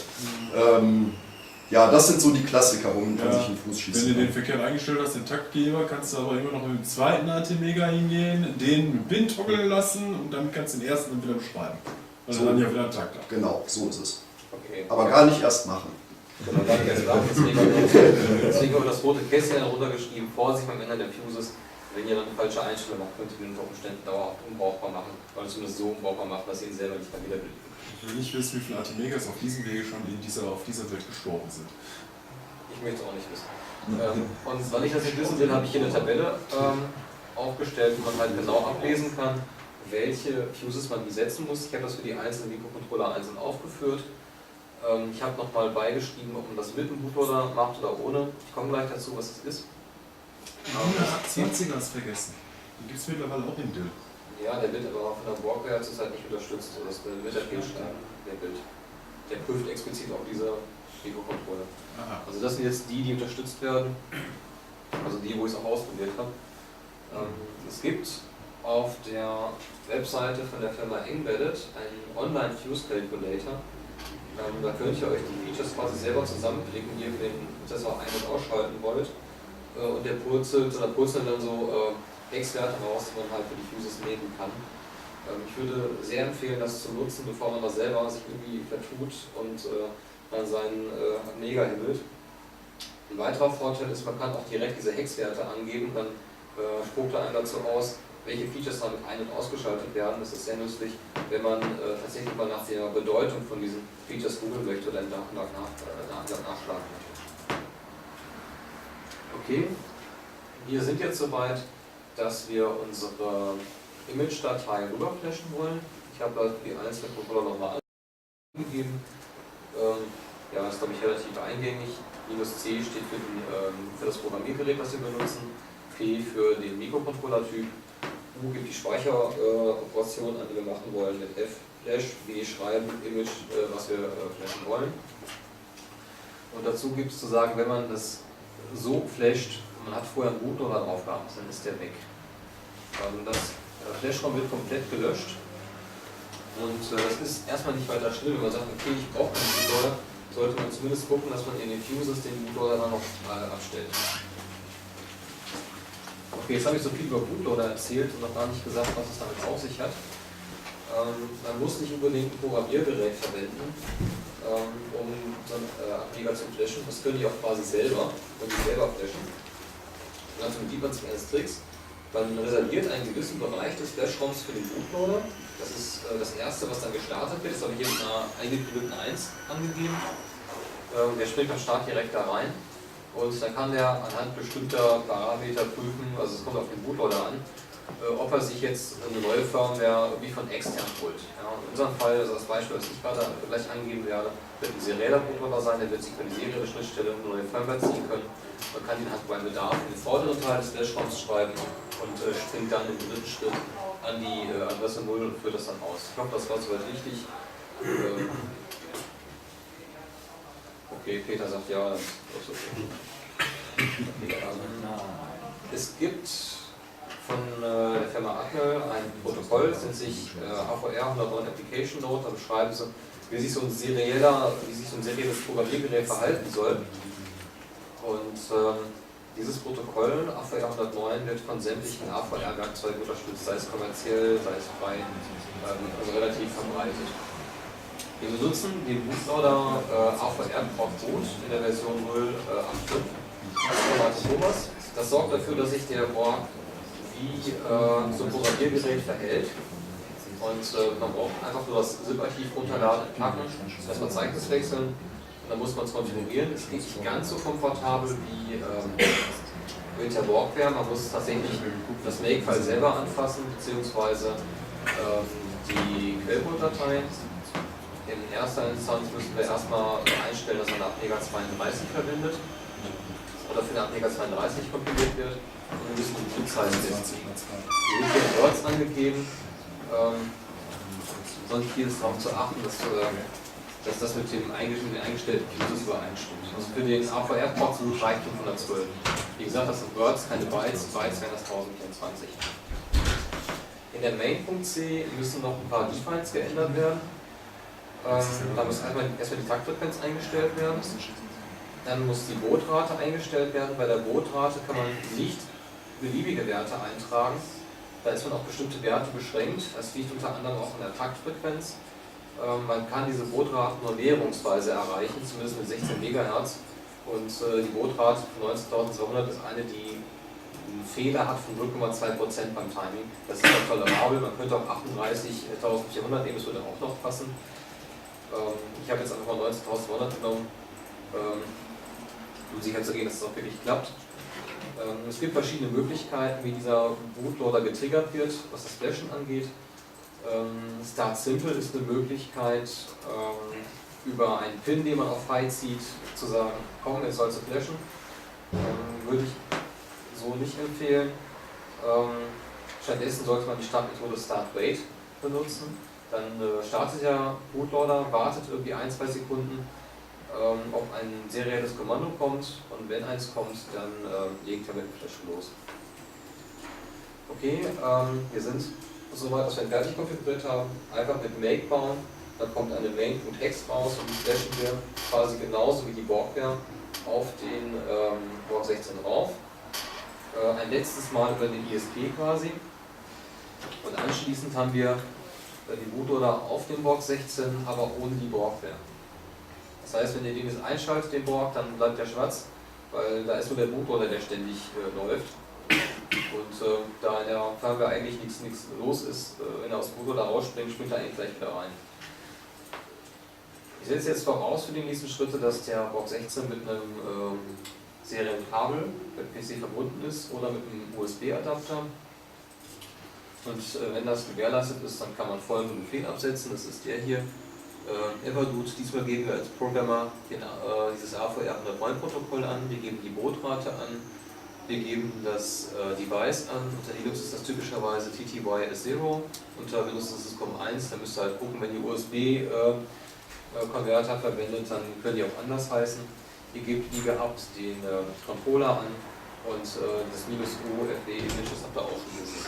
Ähm, Ja, das sind so die Klassiker, womit man Ja, sich in den Fuß schießen Wenn du kann. den verkehrt eingestellt hast, den Taktgeber, kannst du aber immer noch mit dem zweiten A T Mega hingehen, den mit Bin toggeln lassen und damit kannst du den ersten dann wieder beschreiben. Also So. dann ja wieder einen Takt hat. Genau, so ist es. Okay. Aber gar nicht erst machen. Genau, gar nicht erst machen. Deswegen haben wir- deswegen haben wir das rote Kästchen runtergeschrieben. Vorsicht beim Ändern der Fuses. Wenn ihr dann eine falsche Einstellung macht, könnt ihr den unter Umständen dauerhaft unbrauchbar machen. Oder zumindest so unbrauchbar machen, dass ihr ihn selber nicht mehr wiederbelebt. Ich will nicht wissen, wie viele A T Megas auf diesem Wege schon in dieser, auf dieser Welt gestorben sind. Ich möchte es auch nicht wissen. Ähm, und weil ich das nicht wissen will, habe ich hier eine Tabelle ähm, aufgestellt, wo man halt genau ablesen kann, welche Fuses man wie setzen muss. Ich habe das für die einzelnen Mikrocontroller einzeln aufgeführt. Ähm, ich habe nochmal beigeschrieben, ob man das mit dem Bootloader macht oder ohne. Ich komme gleich dazu, was es ist. Die hundertzwanziger hast vergessen. Die gibt es mittlerweile auch in Dill. Ja, der wird aber von der Borgware zurzeit nicht unterstützt. Also das wird der Bildschirm, der Bild. Der prüft explizit auch diese Mikrocontroller. Aha. Also das sind jetzt die, die unterstützt werden. Also die, wo ich es auch ausprobiert habe. Ähm, es gibt auf der Webseite von der Firma Embedded einen Online-Fuse Calculator. Ähm, da könnt ihr euch die Features quasi selber zusammenklicken, die ihr für den Prozessor ein- und ausschalten wollt. Äh, und der purzelt, oder purzeln dann so äh, X-Werte raus, die man halt für die Fuses nehmen kann. Ähm, ich würde sehr empfehlen, das zu nutzen, bevor man da selber sich irgendwie vertut und äh, dann seinen äh, Mega himmelt. Ein weiterer Vorteil ist, man kann auch direkt diese Hexwerte angeben, dann äh, spuckt er einem dazu aus, welche Features damit ein- und ausgeschaltet werden. Das ist sehr nützlich, wenn man äh, tatsächlich mal nach der Bedeutung von diesen Features googeln möchte oder nach, nach, nach, nach, nachschlagen möchte. Okay, wir sind jetzt soweit, dass wir unsere Image-Datei rüberflashen wollen. Ich habe da die einzelnen Controller nochmal angegeben. Ähm, ja, das ist glaube ich relativ eingängig. Minus C steht für, den, ähm, für das Programmiergerät, das wir benutzen. P für den Mikrocontroller-Typ. U gibt die Speicheroperation an, die wir machen wollen mit F Flash. B schreiben, Image, äh, was wir äh, flashen wollen. Und dazu gibt es zu sagen, wenn man das so flasht, man hat vorher einen Bootloader drauf gehabt, dann ist der weg. Ähm, das äh, Flash-ROM wird komplett gelöscht. Und äh, das ist erstmal nicht weiter schlimm, wenn man sagt, okay, ich brauche keinen Bootloader, sollte man zumindest gucken, dass man in den Fuses den Bootloader dann noch äh, abstellt. Okay, jetzt habe ich so viel über Bootloader erzählt und noch gar nicht gesagt, was es damit auf sich hat. Ähm, man muss nicht unbedingt ein Programmiergerät verwenden, ähm, um so einen äh, Ableger zu flashen. Das können die auch quasi selber, können die selber flashen. Dazu bedient man sich eines Tricks. Man reserviert einen gewissen Bereich des Flash-ROMs für den Bootloader. Das ist äh, das erste, was dann gestartet wird. Das habe ich hier mit einer eingeklügelten eins angegeben. Ähm, der springt am Start direkt da rein. Und dann kann der anhand bestimmter Parameter prüfen, also es kommt auf den Bootloader an, äh, ob er sich jetzt eine neue Firmware wie von extern holt. Ja, in unserem Fall, also das Beispiel, das ich gerade gleich angeben werde, wird ein serieller Bootloader sein, der wird sich über die serielle Schnittstelle eine neue Firmware ziehen können. Man kann ihn halt beim Bedarf in den vorderen Teil des Flash-ROMs schreiben und äh, springt dann im dritten Schritt an die äh, Adresse null und führt das dann aus. Ich hoffe, das war soweit richtig. Ähm, okay, Peter sagt ja, das ist okay. Es gibt von äh, der Firma Atmel ein Protokoll, das nennt sich äh, A V R hundertneun Application Note, da beschreiben sie, wie sich so ein serieller, wie sich so ein serielles Programmiergerät verhalten soll. Und ähm, dieses Protokoll, A V R hundertneun, wird von sämtlichen A V R-Werkzeugen unterstützt, sei es kommerziell, sei es frei, ähm, also relativ verbreitet. Wir benutzen den Bootloader äh, A V R Prop Boot in der Version null Punkt fünfundachtzig. Das sorgt dafür, dass sich der Borg wie äh, so ein Programmiergerät verhält. Und äh, man braucht einfach nur das ZIP-Archiv runterladen, packen, erstmal Zeignis wechseln und dann muss man es konfigurieren. Es geht nicht ganz so komfortabel wie ähm, mit der Borgware. Man muss tatsächlich das Makefile selber anfassen, beziehungsweise ähm, die Quellcode-Datei. In erster Instanz müssen wir erstmal einstellen, dass man eine Ableger zweiunddreißig verwendet oder für eine Ableger zweiunddreißig kompiliert wird. Und wir müssen die Bildzeiten testen. Die sind hier in Words angegeben. Ähm, sonst hier ist darauf zu achten, dass, äh, dass das mit dem eingestellten Uses übereinstimmt. Also für den A V R-Port reicht fünfhundertzwölf. Wie gesagt, das sind Words, keine Bytes. Bytes wären das tausendvierundzwanzig. In der Main.c müssen noch ein paar Defines geändert werden. Ähm, da muss erstmal, erstmal die Taktfrequenz eingestellt werden. Dann muss die Botrate eingestellt werden. Bei der Botrate kann man nicht beliebige Werte eintragen. Da ist man auf bestimmte Werte beschränkt. Das liegt unter anderem auch an der Taktfrequenz. Ähm, man kann diese Botrate nur näherungsweise erreichen, zumindest mit sechzehn Megahertz. Und äh, die Botrate von neunzehntausendzweihundert ist eine, die einen Fehler hat von null Komma zwei Prozent beim Timing. Das ist auch tolerabel. Man könnte auch achtunddreißigtausendvierhundert nehmen, das würde auch noch passen. Ähm, ich habe jetzt einfach mal neunzehntausendzweihundert genommen, ähm, um sicher zu gehen, dass es auch wirklich klappt. Es gibt verschiedene Möglichkeiten, wie dieser Bootloader getriggert wird, was das Flashen angeht. Start Simple ist eine Möglichkeit, über einen Pin, den man auf High zieht, zu sagen, komm, jetzt sollst du flashen. Würde ich so nicht empfehlen. Stattdessen sollte man die Startmethode Start Wait benutzen. Dann startet der Bootloader, wartet irgendwie ein, zwei Sekunden, Ähm, ob ein serielles Kommando kommt, und wenn eins kommt, dann ähm, legt er mit dem Flash los. Okay, ähm, wir sind soweit, dass wir fertig konfiguriert haben. Einfach mit Make bauen, dann kommt eine Main.exe raus und die flashen wir quasi genauso wie die Borgware auf den ähm, Borg sechzehn rauf. Äh, ein letztes Mal über den I S P quasi. Und anschließend haben wir äh, die Bootloader auf dem Borg sechzehn, aber ohne die Borgware. Das heißt, wenn ihr den jetzt einschaltet, den Borg, dann bleibt der schwarz, weil da ist nur der Bootloader, der ständig äh, läuft. Und äh, da in der Firmware eigentlich nichts, nichts los ist, äh, wenn er aus dem Bootloader rausspringt, springt er eigentlich gleich wieder rein. Ich setze jetzt voraus für die nächsten Schritte, dass der Borg sechzehn mit einem ähm, Serienkabel mit P C verbunden ist oder mit einem U S B-Adapter. Und äh, wenn das gewährleistet ist, dann kann man folgenden Befehl absetzen, das ist der hier. Äh, Everdoot, diesmal geben wir als Programmer den, äh, dieses A V R hundertneun-Protokoll an, wir geben die Botrate an, wir geben das äh, Device an. Unter Linux ist das typischerweise T T Y S null, unter Windows ist es COM eins, da müsst ihr halt gucken, wenn ihr U S B-Konverter äh, verwendet, dann können die auch anders heißen. Ihr gebt wie gehabt den äh, Controller an und äh, das minus O F W Images habt ihr auch schon gesehen.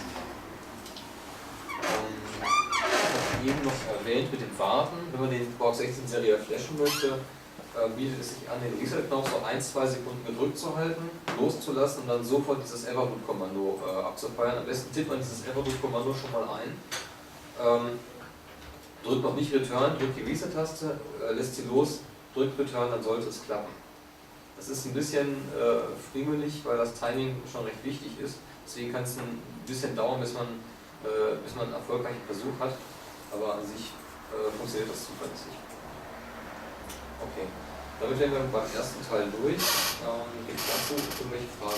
Ähm, eben noch erwähnt mit dem Warten, wenn man den Borg sechzehn seriell flashen möchte, äh, bietet es sich an, den Reset-Knopf so ein, zwei Sekunden gedrückt zu halten, loszulassen und dann sofort dieses Everboot-Kommando äh, abzufeuern. Am besten tippt man dieses Everboot-Kommando schon mal ein. Ähm, drückt noch nicht Return, drückt die Reset-Taste, äh, lässt sie los, drückt Return, dann sollte es klappen. Das ist ein bisschen äh, friemelig, weil das Timing schon recht wichtig ist. Deswegen kann es ein bisschen dauern, bis man, äh, bis man einen erfolgreichen Versuch hat. Aber an sich äh, funktioniert das zuverlässig. Okay, damit wären wir beim ersten Teil durch. Ähm, Gibt es dazu irgendwelche Fragen?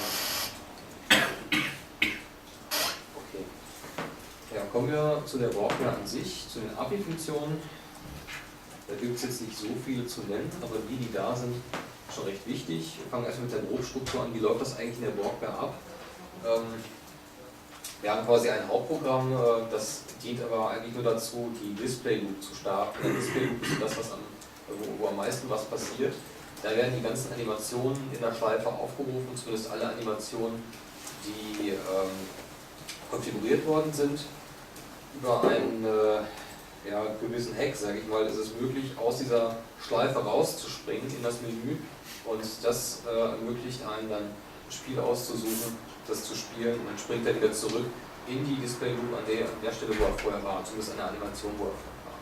Okay. Ja, kommen wir zu der Borgware an sich, zu den A P I-Funktionen. Da gibt es jetzt nicht so viele zu nennen, aber die, die da sind, schon recht wichtig. Wir fangen erstmal mit der Grobstruktur an. Wie läuft das eigentlich in der Borgware ab? Ähm, Wir haben quasi ein Hauptprogramm, das dient aber eigentlich nur dazu, die Display Loop zu starten. Der Display Loop ist das, was am, wo, wo am meisten was passiert. Da werden die ganzen Animationen in der Schleife aufgerufen, zumindest alle Animationen, die ähm, konfiguriert worden sind. Über einen äh, ja, gewissen Hack, sage ich mal, ist es möglich, aus dieser Schleife rauszuspringen in das Menü, und das äh, ermöglicht einem dann, ein Spiel auszusuchen, das zu spielen, und dann springt er wieder zurück in die Display Loop an der, an der Stelle, wo er vorher war, zumindest eine Animation, wo er vorher war.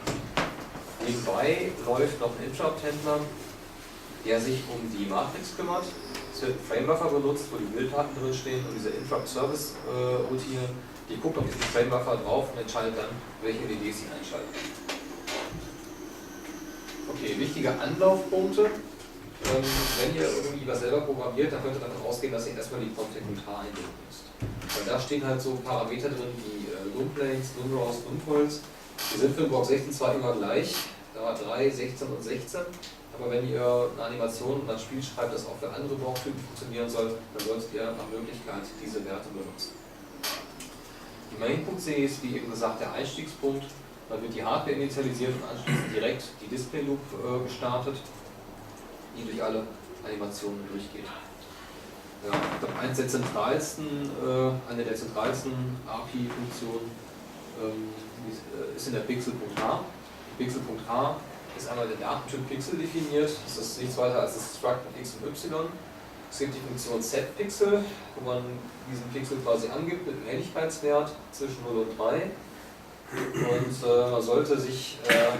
Nebenbei läuft noch ein Interrupt-Händler, der sich um die Matrix kümmert. Es wird ein Framebuffer benutzt, wo die Bilddaten drin stehen und diese Interrupt-Service-Routine, die guckt auf diesen Framebuffer drauf und entscheidet dann, welche L E Ds sie einschalten. Okay, wichtige Anlaufpunkte. Ähm, wenn ihr irgendwie was selber programmiert, dann könnt ihr davon ausgehen, dass ihr erstmal die Prompt-H einlegen müsst. Weil da stehen halt so Parameter drin wie äh, Lumplanes, Lumrows, Lumfolds. Die sind für den Block sechzehn zwar immer gleich, da drei, sechzehn und sechzehn. Aber wenn ihr eine Animation und ein Spiel schreibt, das auch für andere Blocktypen funktionieren soll, dann solltet ihr nach Möglichkeit diese Werte benutzen. Die Main.c ist, wie eben gesagt, der Einstiegspunkt. Da wird die Hardware initialisiert und anschließend direkt die Display Loop äh, gestartet, die durch alle Animationen durchgeht. Ja, ich glaube, eines der zentralsten, äh, eine der zentralsten A P I-Funktionen ähm, ist in der Pixel.h. Pixel.h ist einmal der Datentyp Pixel definiert, das ist nichts weiter als das Struct mit X und Y. Es gibt die Funktion setPixel, wo man diesen Pixel quasi angibt mit einem Helligkeitswert zwischen null und drei. Und äh, man sollte sich äh,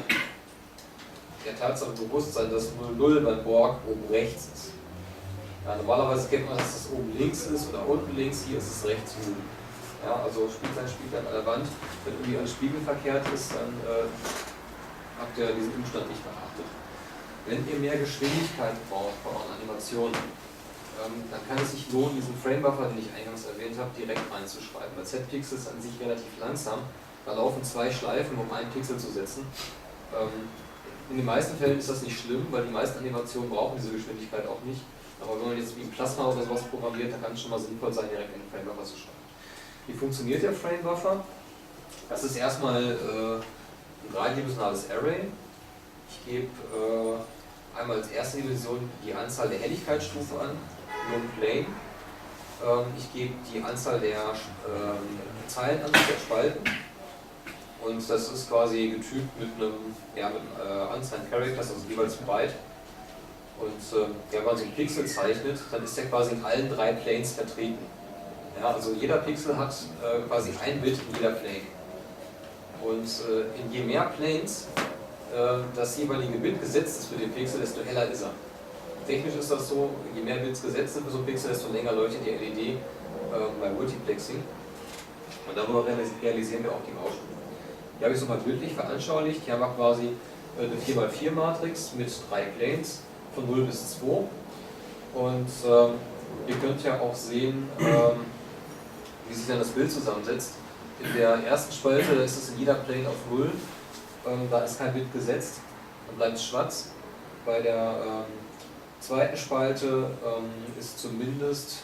der Tatsache bewusst sein, dass null null beim Borg oben rechts ist. Ja, normalerweise kennt man, dass das oben links ist oder unten links, hier ist es rechts oben. Ja, also Spieglein, Spieglein an der Wand, wenn irgendwie ein Spiegel verkehrt ist, dann äh, habt ihr diesen Umstand nicht beachtet. Wenn ihr mehr Geschwindigkeit braucht bei euren Animationen, ähm, dann kann es sich lohnen, diesen Framebuffer, den ich eingangs erwähnt habe, direkt reinzuschreiben. Weil Z-Pixel ist an sich relativ langsam, da laufen zwei Schleifen, um einen Pixel zu setzen. Ähm, in den meisten Fällen ist das nicht schlimm, weil die meisten Animationen brauchen diese Geschwindigkeit auch nicht. Aber wenn man jetzt wie ein Plasma oder sowas programmiert, dann kann es schon mal sinnvoll sein, direkt in den Framebuffer zu schreiben. Wie funktioniert der Framebuffer? Das ist erstmal äh, ein dreidimensionales Array. Ich gebe äh, einmal als erste Dimension die Anzahl der Helligkeitsstufen an, Lumplane. Ähm, ich gebe die Anzahl der ähm, Zeilen an, der Spalten. Und das ist quasi getypt mit einem, ja, mit einem äh, Unsigned Characters, also jeweils Byte. Und äh, ja, wenn man so einen Pixel zeichnet, dann ist der quasi in allen drei Planes vertreten. Ja, also jeder Pixel hat äh, quasi ein Bit in jeder Plane. Und äh, in je mehr Planes äh, das jeweilige Bit gesetzt ist für den Pixel, desto heller ist er. Technisch ist das so, je mehr Bits gesetzt sind für so einen Pixel, desto länger leuchtet die L E D äh, bei Multiplexing. Und darüber realisieren wir auch die Baustufen. Hier habe ich es nochmal bildlich veranschaulicht. Hier haben wir quasi äh, eine vier mal vier Matrix mit drei Planes von null bis zwei. Und ähm, ihr könnt ja auch sehen, ähm, wie sich dann das Bild zusammensetzt. In der ersten Spalte ist es in jeder Plane auf null, ähm, da ist kein Bit gesetzt, dann bleibt es schwarz. Bei der ähm, zweiten Spalte ähm, ist zumindest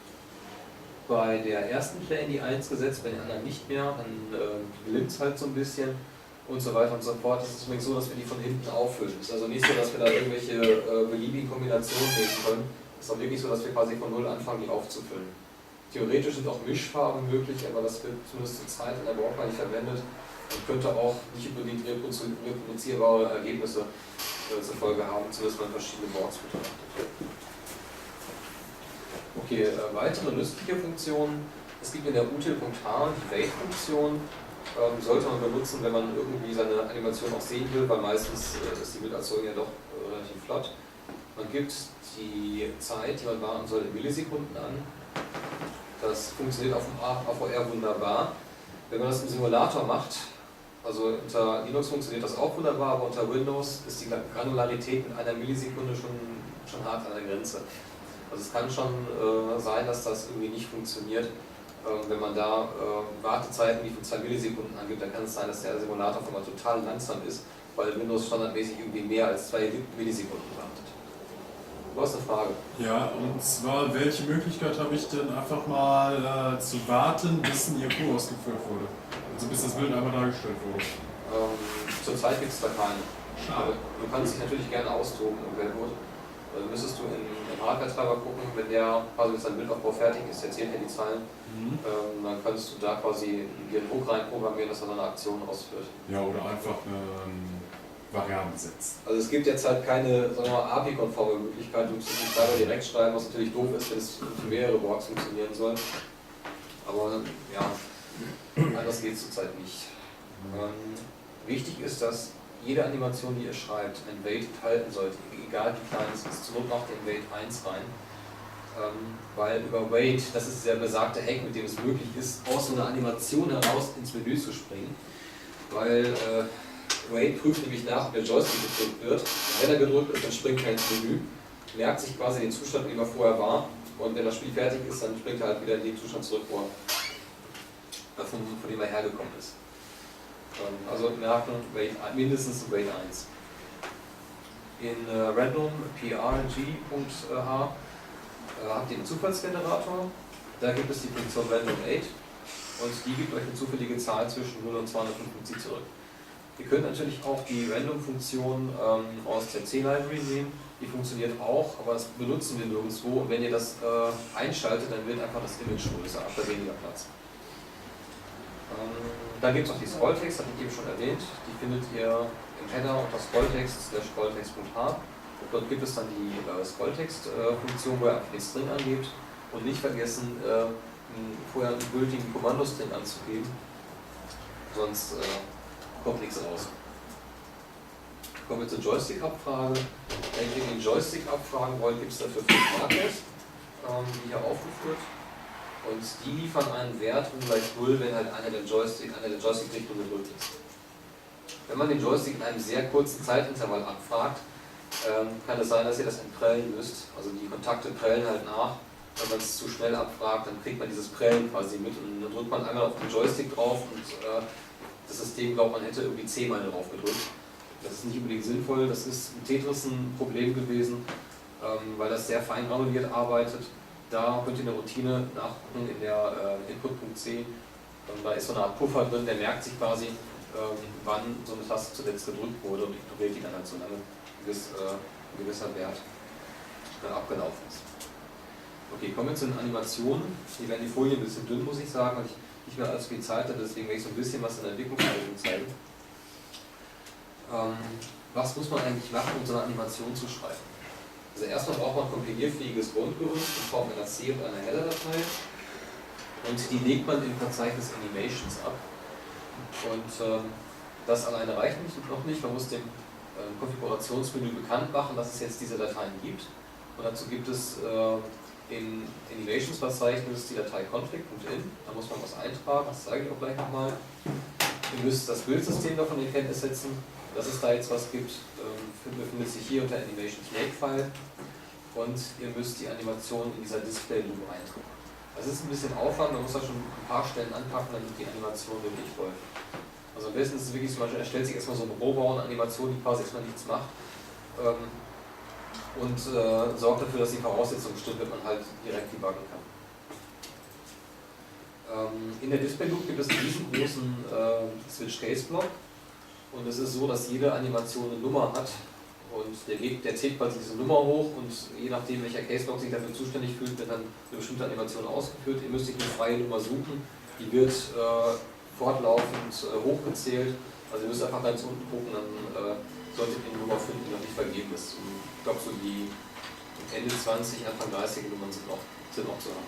bei der ersten Plane die eins gesetzt, bei den anderen nicht mehr, dann äh, glimmt es halt so ein bisschen und so weiter und so fort. Es ist übrigens so, dass wir die von hinten auffüllen. Es ist also nicht so, dass wir da irgendwelche äh, beliebigen Kombinationen nehmen können. Es ist auch wirklich so, dass wir quasi von null anfangen, die aufzufüllen. Theoretisch sind auch Mischfarben möglich, aber das wird zumindest zur Zeit in der Walkman nicht verwendet und könnte auch nicht unbedingt reproduzierbare Ergebnisse äh, zur Folge haben, zumindest wenn man verschiedene Boards betrachtet. Okay, äh, weitere nützliche Funktionen. Es gibt in der util.h die Wait-Funktion, ähm, sollte man benutzen, wenn man irgendwie seine Animation auch sehen will, weil meistens äh, ist die Bilderzeugung ja doch äh, relativ flott. Man gibt die Zeit, die man warten soll, in Millisekunden an. Das funktioniert auf dem A V R wunderbar. Wenn man das im Simulator macht, also unter Linux funktioniert das auch wunderbar, aber unter Windows ist die Granularität mit einer Millisekunde schon, schon hart an der Grenze. Also es kann schon äh, sein, dass das irgendwie nicht funktioniert. Äh, wenn man da äh, Wartezeiten wie von zwei Millisekunden angibt, dann kann es sein, dass der Simulator auf einmal total langsam ist, weil Windows standardmäßig irgendwie mehr als zwei Millisekunden wartet. Du hast eine Frage. Ja, und zwar, welche Möglichkeit habe ich denn einfach mal äh, zu warten, bis ein I A Q ausgeführt wurde? Also bis das Bild einmal dargestellt wurde? Ähm, Zurzeit gibt es da keine. Schade. Du kannst dich natürlich gerne austoben im Quellcode. Also müsstest du in, im Hardware-Treiber gucken, wenn der quasi mit seinem Bildaufbau fertig ist, der zählt ja die Zahlen, mhm. ähm, dann kannst du da quasi dir einen Hook reinprogrammieren, dass er dann eine Aktion ausführt. Ja, oder einfach eine Variable setzt. Also es gibt jetzt halt keine, sagen wir mal, A P I-konforme Möglichkeit, du musst den Treiber direkt schreiben, was natürlich doof ist, wenn es für mehrere Boards funktionieren soll. Aber ja, anders geht es zurzeit nicht. Mhm. Ähm, wichtig ist, dass jede Animation, die ihr schreibt, ein Wait enthalten sollte, egal wie klein es ist. Zur Not macht ihr ein Wait eins rein. Ähm, weil über Wait, das ist der besagte Hack, mit dem es möglich ist, aus so einer Animation heraus ins Menü zu springen. Weil äh, Wait prüft nämlich nach, ob der Joystick gedrückt wird. Wenn er gedrückt ist, dann springt er ins Menü, merkt sich quasi den Zustand, wie er vorher war. Und wenn das Spiel fertig ist, dann springt er halt wieder in den Zustand zurück, wo er, von, von dem er hergekommen ist. Ähm, also merken, Wait, mindestens Wait eins. In äh, random P R G Punkt H äh, habt ihr einen Zufallsgenerator. Da gibt es die Funktion random acht und die gibt euch eine zufällige Zahl zwischen null und zweihundertfünfundfünfzig zurück. Ihr könnt natürlich auch die Random-Funktion ähm, aus der C-Library nehmen. Die funktioniert auch, aber das benutzen wir nirgendwo. Und wenn ihr das äh, einschaltet, dann wird einfach das Image größer, habt ihr weniger Platz. Ähm, dann gibt es noch die Scrolltext, hatte ich eben schon erwähnt. Die findet ihr im Header unter Scrolltext slash Scrolltext.h. Dort gibt es dann die äh, Scrolltext-Funktion, wo ihr einfach den String angebt und nicht vergessen, äh, vorher einen gültigen Kommandostring anzugeben. Sonst äh, kommt nichts raus. Kommen wir zur Joystick-Abfrage. Wenn ihr den Joystick abfragen wollt, gibt es dafür fünf Markers, ähm, die hier aufgeführt. Und die liefern einen Wert um gleich null, wenn halt einer der Joystick, einer der Joystick-Richtungen gedrückt ist. Wenn man den Joystick in einem sehr kurzen Zeitintervall abfragt, ähm, kann es sein, dass ihr das entprellen müsst. Also die Kontakte prellen halt nach. Wenn man es zu schnell abfragt, dann kriegt man dieses Prellen quasi mit und dann drückt man einmal auf den Joystick drauf und äh, das System glaubt, man hätte irgendwie zehnmal drauf gedrückt. Das ist nicht unbedingt sinnvoll. Das ist mit Tetris ein Problem gewesen, ähm, weil das sehr fein granuliert arbeitet. Da könnt ihr eine Routine nachgucken in der äh, Input.c. Ähm, da ist so eine Art Puffer drin, der merkt sich quasi, ähm, wann so eine Taste zuletzt gedrückt wurde und ignoriert die dann halt so lange, bis äh, ein gewisser Wert dann abgelaufen ist. Okay, kommen wir zu den Animationen. Hier werden die Folien ein bisschen dünn, muss ich sagen, weil ich nicht mehr allzu viel Zeit hatte, deswegen werde ich so ein bisschen was in der Entwicklungsleitung zeigen. Ähm, was muss man eigentlich machen, um so eine Animation zu schreiben? Also erstmal braucht man ein kompilierfähiges Grundgerüst in Form einer C und einer Header-Datei und die legt man im Verzeichnis Animations ab. Und ähm, das alleine reicht noch nicht, man muss dem äh, Konfigurationsmenü bekannt machen, dass es jetzt diese Dateien gibt. Und dazu gibt es äh, im Animations-Verzeichnis die Datei config.in, da muss man was eintragen, das zeige ich auch gleich nochmal. Ihr müsst das Bildsystem davon in Kenntnis setzen, dass es da jetzt was gibt, ähm, befindet sich hier unter Animations Make-File und ihr müsst die Animation in dieser Display-Loop eintragen. Das ist ein bisschen Aufwand, man muss da schon ein paar Stellen anpacken, damit die Animation wirklich läuft. Also am besten ist es wirklich zum Beispiel, er stellt sich erstmal so eine Rohbau-Animation, die quasi erstmal nichts macht. Ähm, und äh, sorgt dafür, dass die Voraussetzungen stimmen, wenn man halt direkt debuggen kann. Ähm, in der Display Loop gibt es einen riesengroßen äh, Switch-Case-Block und es ist so, dass jede Animation eine Nummer hat und der, geht, der zählt quasi diese Nummer hoch und je nachdem, welcher Case-Block sich dafür zuständig fühlt, wird dann eine bestimmte Animation ausgeführt. Ihr müsst euch eine freie Nummer suchen, die wird äh, fortlaufend äh, hochgezählt, also ihr müsst einfach ganz unten gucken, dann äh, solltet ihr eine Nummer finden, die noch nicht vergeben ist. Und ich glaube, so die Ende zwanzig, Anfang dreißiger Nummern sind noch, sind noch zu haben.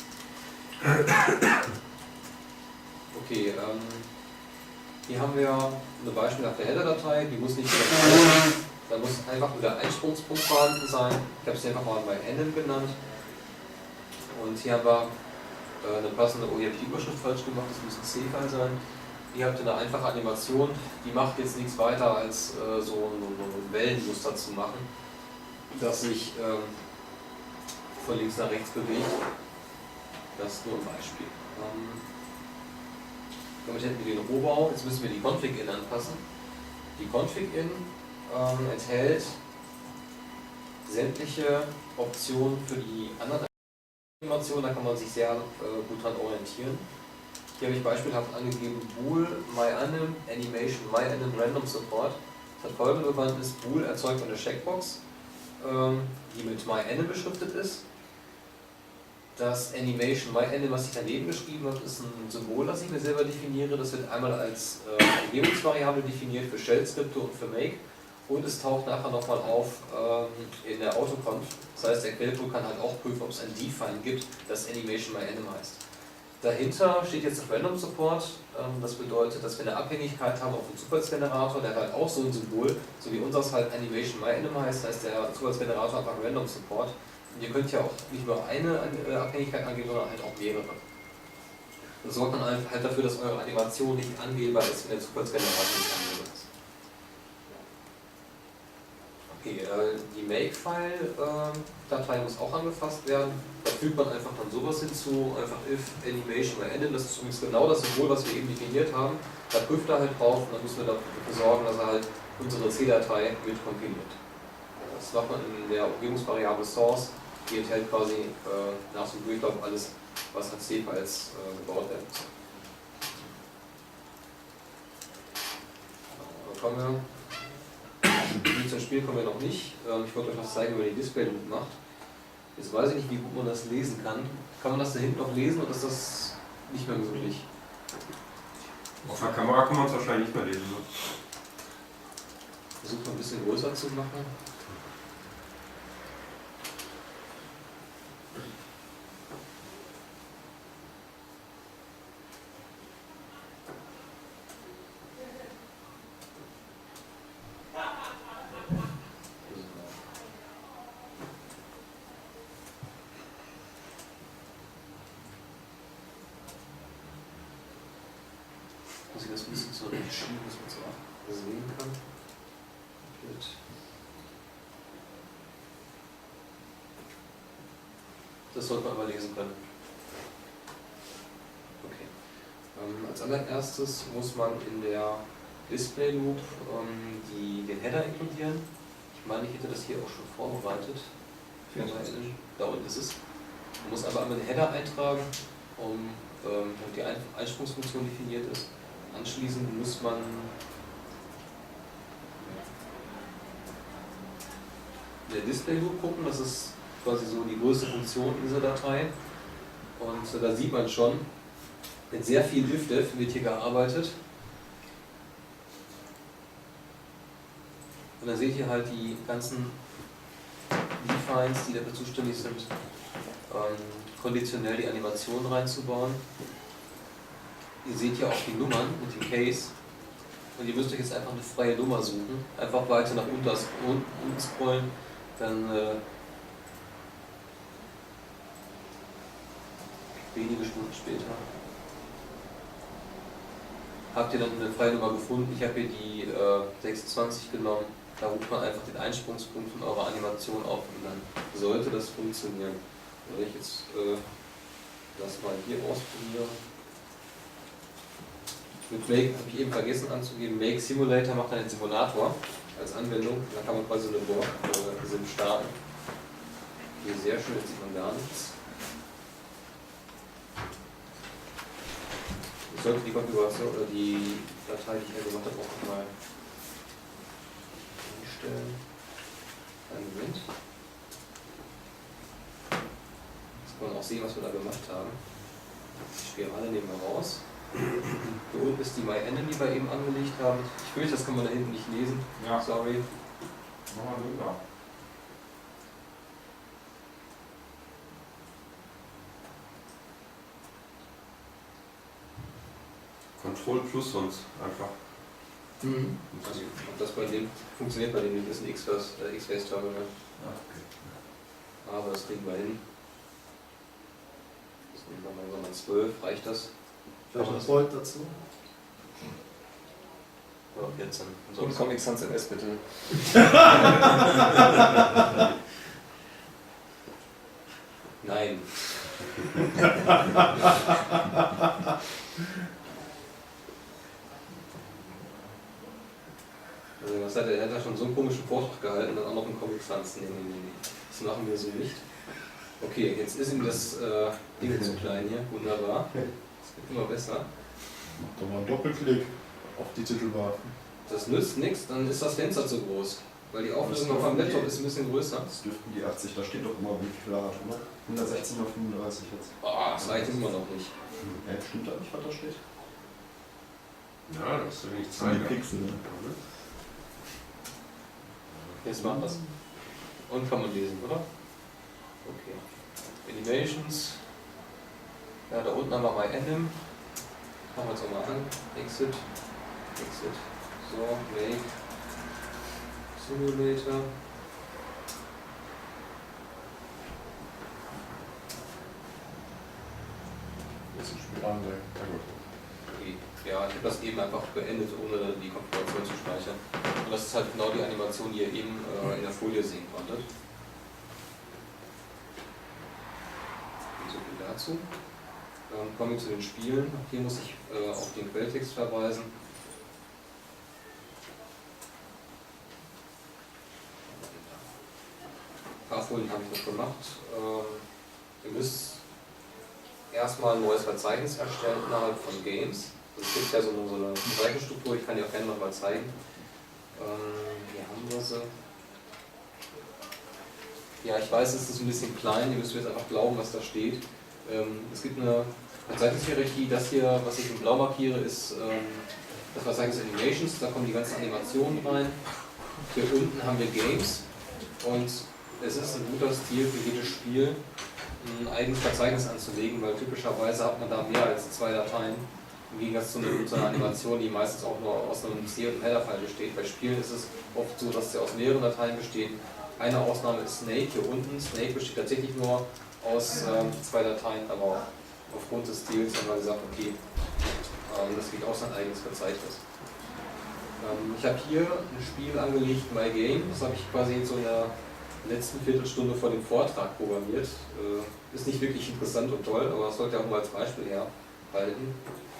Okay, ähm, hier haben wir eine beispielhafte Header-Datei, die muss nicht wieder, da muss einfach nur der Einsprungspunkt vorhanden sein. Ich habe es einfach mal bei N genannt. Und hier haben wir äh, eine passende, oh, hier habe ich die Überschrift falsch gemacht, das muss ein C-File sein. Hier habt ihr eine einfache Animation, die macht jetzt nichts weiter als äh, so ein, ein Wellenmuster zu machen, das sich ähm, von links nach rechts bewegt. Das ist nur ein Beispiel. Ähm, damit hätten wir den Rohbau, jetzt müssen wir die Config-In anpassen. Die Config-In ähm, enthält sämtliche Optionen für die anderen Animationen, da kann man sich sehr äh, gut dran orientieren. Hier habe ich beispielhaft angegeben Bool, MyAnim, Animation, MyAnim, Random Support. Das hat folgende Bewandtnis: Bool erzeugt eine Checkbox, ähm, die mit MyAnim beschriftet ist. Das Animation MyAnim, was ich daneben geschrieben habe, ist ein Symbol, das ich mir selber definiere. Das wird einmal als äh, Umgebungsvariable definiert für Shell-Skripte und für Make. Und es taucht nachher nochmal auf ähm, in der Autoconf. Das heißt, der Quellcode kann halt auch prüfen, ob es ein Define gibt, das Animation MyAnim heißt. Dahinter steht jetzt Random Support, das bedeutet, dass wir eine Abhängigkeit haben auf den Zufallsgenerator, der hat halt auch so ein Symbol, so wie unseres halt Animation MyAnim heißt, heißt der Zufallsgenerator einfach Random Support. ihr könnt ja auch nicht nur eine äh, Abhängigkeit angeben, sondern halt auch mehrere. Das sorgt dann halt halt dafür, dass eure Animation nicht angehbar ist, wenn der Zufallsgenerator nicht angehbar ist. Okay, äh, die Make-File-Datei muss auch angefasst werden. Da fügt man einfach dann sowas hinzu, einfach if animation by ended. Das ist übrigens genau das Symbol, was wir eben definiert haben. Da prüft er halt drauf und dann müssen wir dafür sorgen, dass er halt unsere C-Datei mit kompiliert. Das macht man in der Umgebungsvariable Source, die enthält quasi äh, nach dem Durchlauf alles, was als C-Files äh, gebaut werden muss. Dann kommen wir. Zum Spiel kommen wir noch nicht. Ähm, ich wollte euch was zeigen, wie man die Display-Loop macht. Jetzt weiß ich nicht, wie gut man das lesen kann. Kann man das da hinten noch lesen oder ist das nicht mehr möglich? Auf der Kamera kann man es wahrscheinlich nicht mehr lesen. Ne? Versucht mal ein bisschen größer zu machen. Muss ich das ein bisschen so schieben, dass man es auch sehen kann. Gut. Das sollte man aber lesen können. Okay. Ähm, als allererstes muss man in der Display Loop ähm, die, den Header inkludieren. Ich meine, ich hätte das hier auch schon vorbereitet. Da unten ist es. Man muss aber einmal den Header eintragen, um ähm, damit die Einsprungsfunktion definiert ist. Anschließend muss man in der Display Loop gucken, das ist quasi so die größte Funktion dieser Datei. Und da sieht man schon, mit sehr viel if-def wird hier gearbeitet. Und dann seht ihr halt die ganzen Defines, die dafür zuständig sind, ähm, konditionell die Animationen reinzubauen. Ihr seht ja auch die Nummern mit dem Case und ihr müsst euch jetzt einfach eine freie Nummer suchen. Einfach weiter nach unten, unten scrollen, dann äh, wenige Stunden später habt ihr dann eine freie Nummer gefunden. Ich habe hier die äh, sechsundzwanzig genommen. Da ruft man einfach den Einsprungspunkt von eurer Animation auf und dann sollte das funktionieren. Wenn ich jetzt äh, das mal hier ausprobiere. Mit Make habe ich eben vergessen anzugeben, Make Simulator macht einen Simulator als Anwendung. Da kann man quasi eine Borg-Sim starten. Hier sehr schön, jetzt sieht man gar nichts. Ich sollte die Konfiguration oder die Datei, die ich hier gemacht habe, auch nochmal einstellen. Einen Moment. Jetzt kann man auch sehen, was wir da gemacht haben. Die Spirale nehmen wir raus. Hier unten ist die MyEnemy, die wir eben angelegt haben. Ich fürchte, das kann man da hinten nicht lesen. Ja. Sorry. Mach mal drüber. Control plus sonst einfach. Mhm. Also, ob das bei dem funktioniert, bei dem nicht, ist ein X-Face-Terminal. Ah, okay. Aber das kriegen wir hin. Das nehmen wir mal zwölf, reicht das? Vielleicht noch Volt dazu. Ja, vierzehn. Und so Comic Sans M S bitte. Nein. Also was hat er? Er hat da schon so einen komischen Vortrag gehalten und dann auch noch einen Comic Sans. Nee, nee, nee, nee. Das machen wir so nicht. Okay, jetzt ist ihm das äh, Ding zu klein hier. Wunderbar. Das wird immer besser. Mach doch mal einen Doppelklick auf die Titelbar. Das nützt nichts, dann ist das Fenster zu groß. Weil die Auflösung auf meinem Laptop ist ein bisschen größer. Das dürften die achtzig, da steht doch immer, wie viel er hat, oder? hundertsechzig auf fünfunddreißig jetzt. Oh, das reicht immer noch nicht. Hä, stimmt das nicht, was da steht? Ja, das ist ja nicht Das sind die zeigen. Pixel. Ne? Jetzt machen wir es. Und kann man lesen, oder? Okay. Animations. Ja, da unten haben wir MyAnim. Machen wir jetzt nochmal an. Exit. Exit. So, Make. Simulator. einfach beendet, ohne die Konfiguration zu speichern. Und das ist halt genau die Animation, die ihr eben äh, in der Folie sehen konntet. So viel dazu. Ähm, kommen wir zu den Spielen. Auch hier muss ich äh, auf den Quelltext verweisen. Ein paar Folien habe ich noch gemacht. Ähm, ihr müsst erstmal ein neues Verzeichnis erstellen innerhalb von Games. Es gibt ja so eine, so eine Verzeichnisstruktur, ich kann die auch gerne noch mal zeigen. Ähm, hier haben wir sie. Ja, ich weiß, es ist ein bisschen klein, ihr müsst mir jetzt einfach glauben, was da steht. Ähm, es gibt eine Verzeichnishierarchie, das hier, was ich in blau markiere, ist ähm, das Verzeichnis Animations, da kommen die ganzen Animationen rein. Hier unten haben wir Games und es ist ein guter Stil für jedes Spiel, ein eigenes Verzeichnis anzulegen, weil typischerweise hat man da mehr als zwei Dateien. Im Gegensatz zu einer, zu einer Animation, die meistens auch nur aus einem C und einem Header-File besteht. Bei Spielen ist es oft so, dass sie aus mehreren Dateien bestehen. Eine Ausnahme ist Snake hier unten. Snake besteht tatsächlich nur aus ähm, zwei Dateien, aber aufgrund des Stils haben wir gesagt, okay, ähm, das geht auch sein eigenes Verzeichnis. Ähm, ich habe hier ein Spiel angelegt, My Game. Das habe ich quasi in so einer letzten Viertelstunde vor dem Vortrag programmiert. Äh, ist nicht wirklich interessant und toll, aber das sollte auch mal als Beispiel herhalten.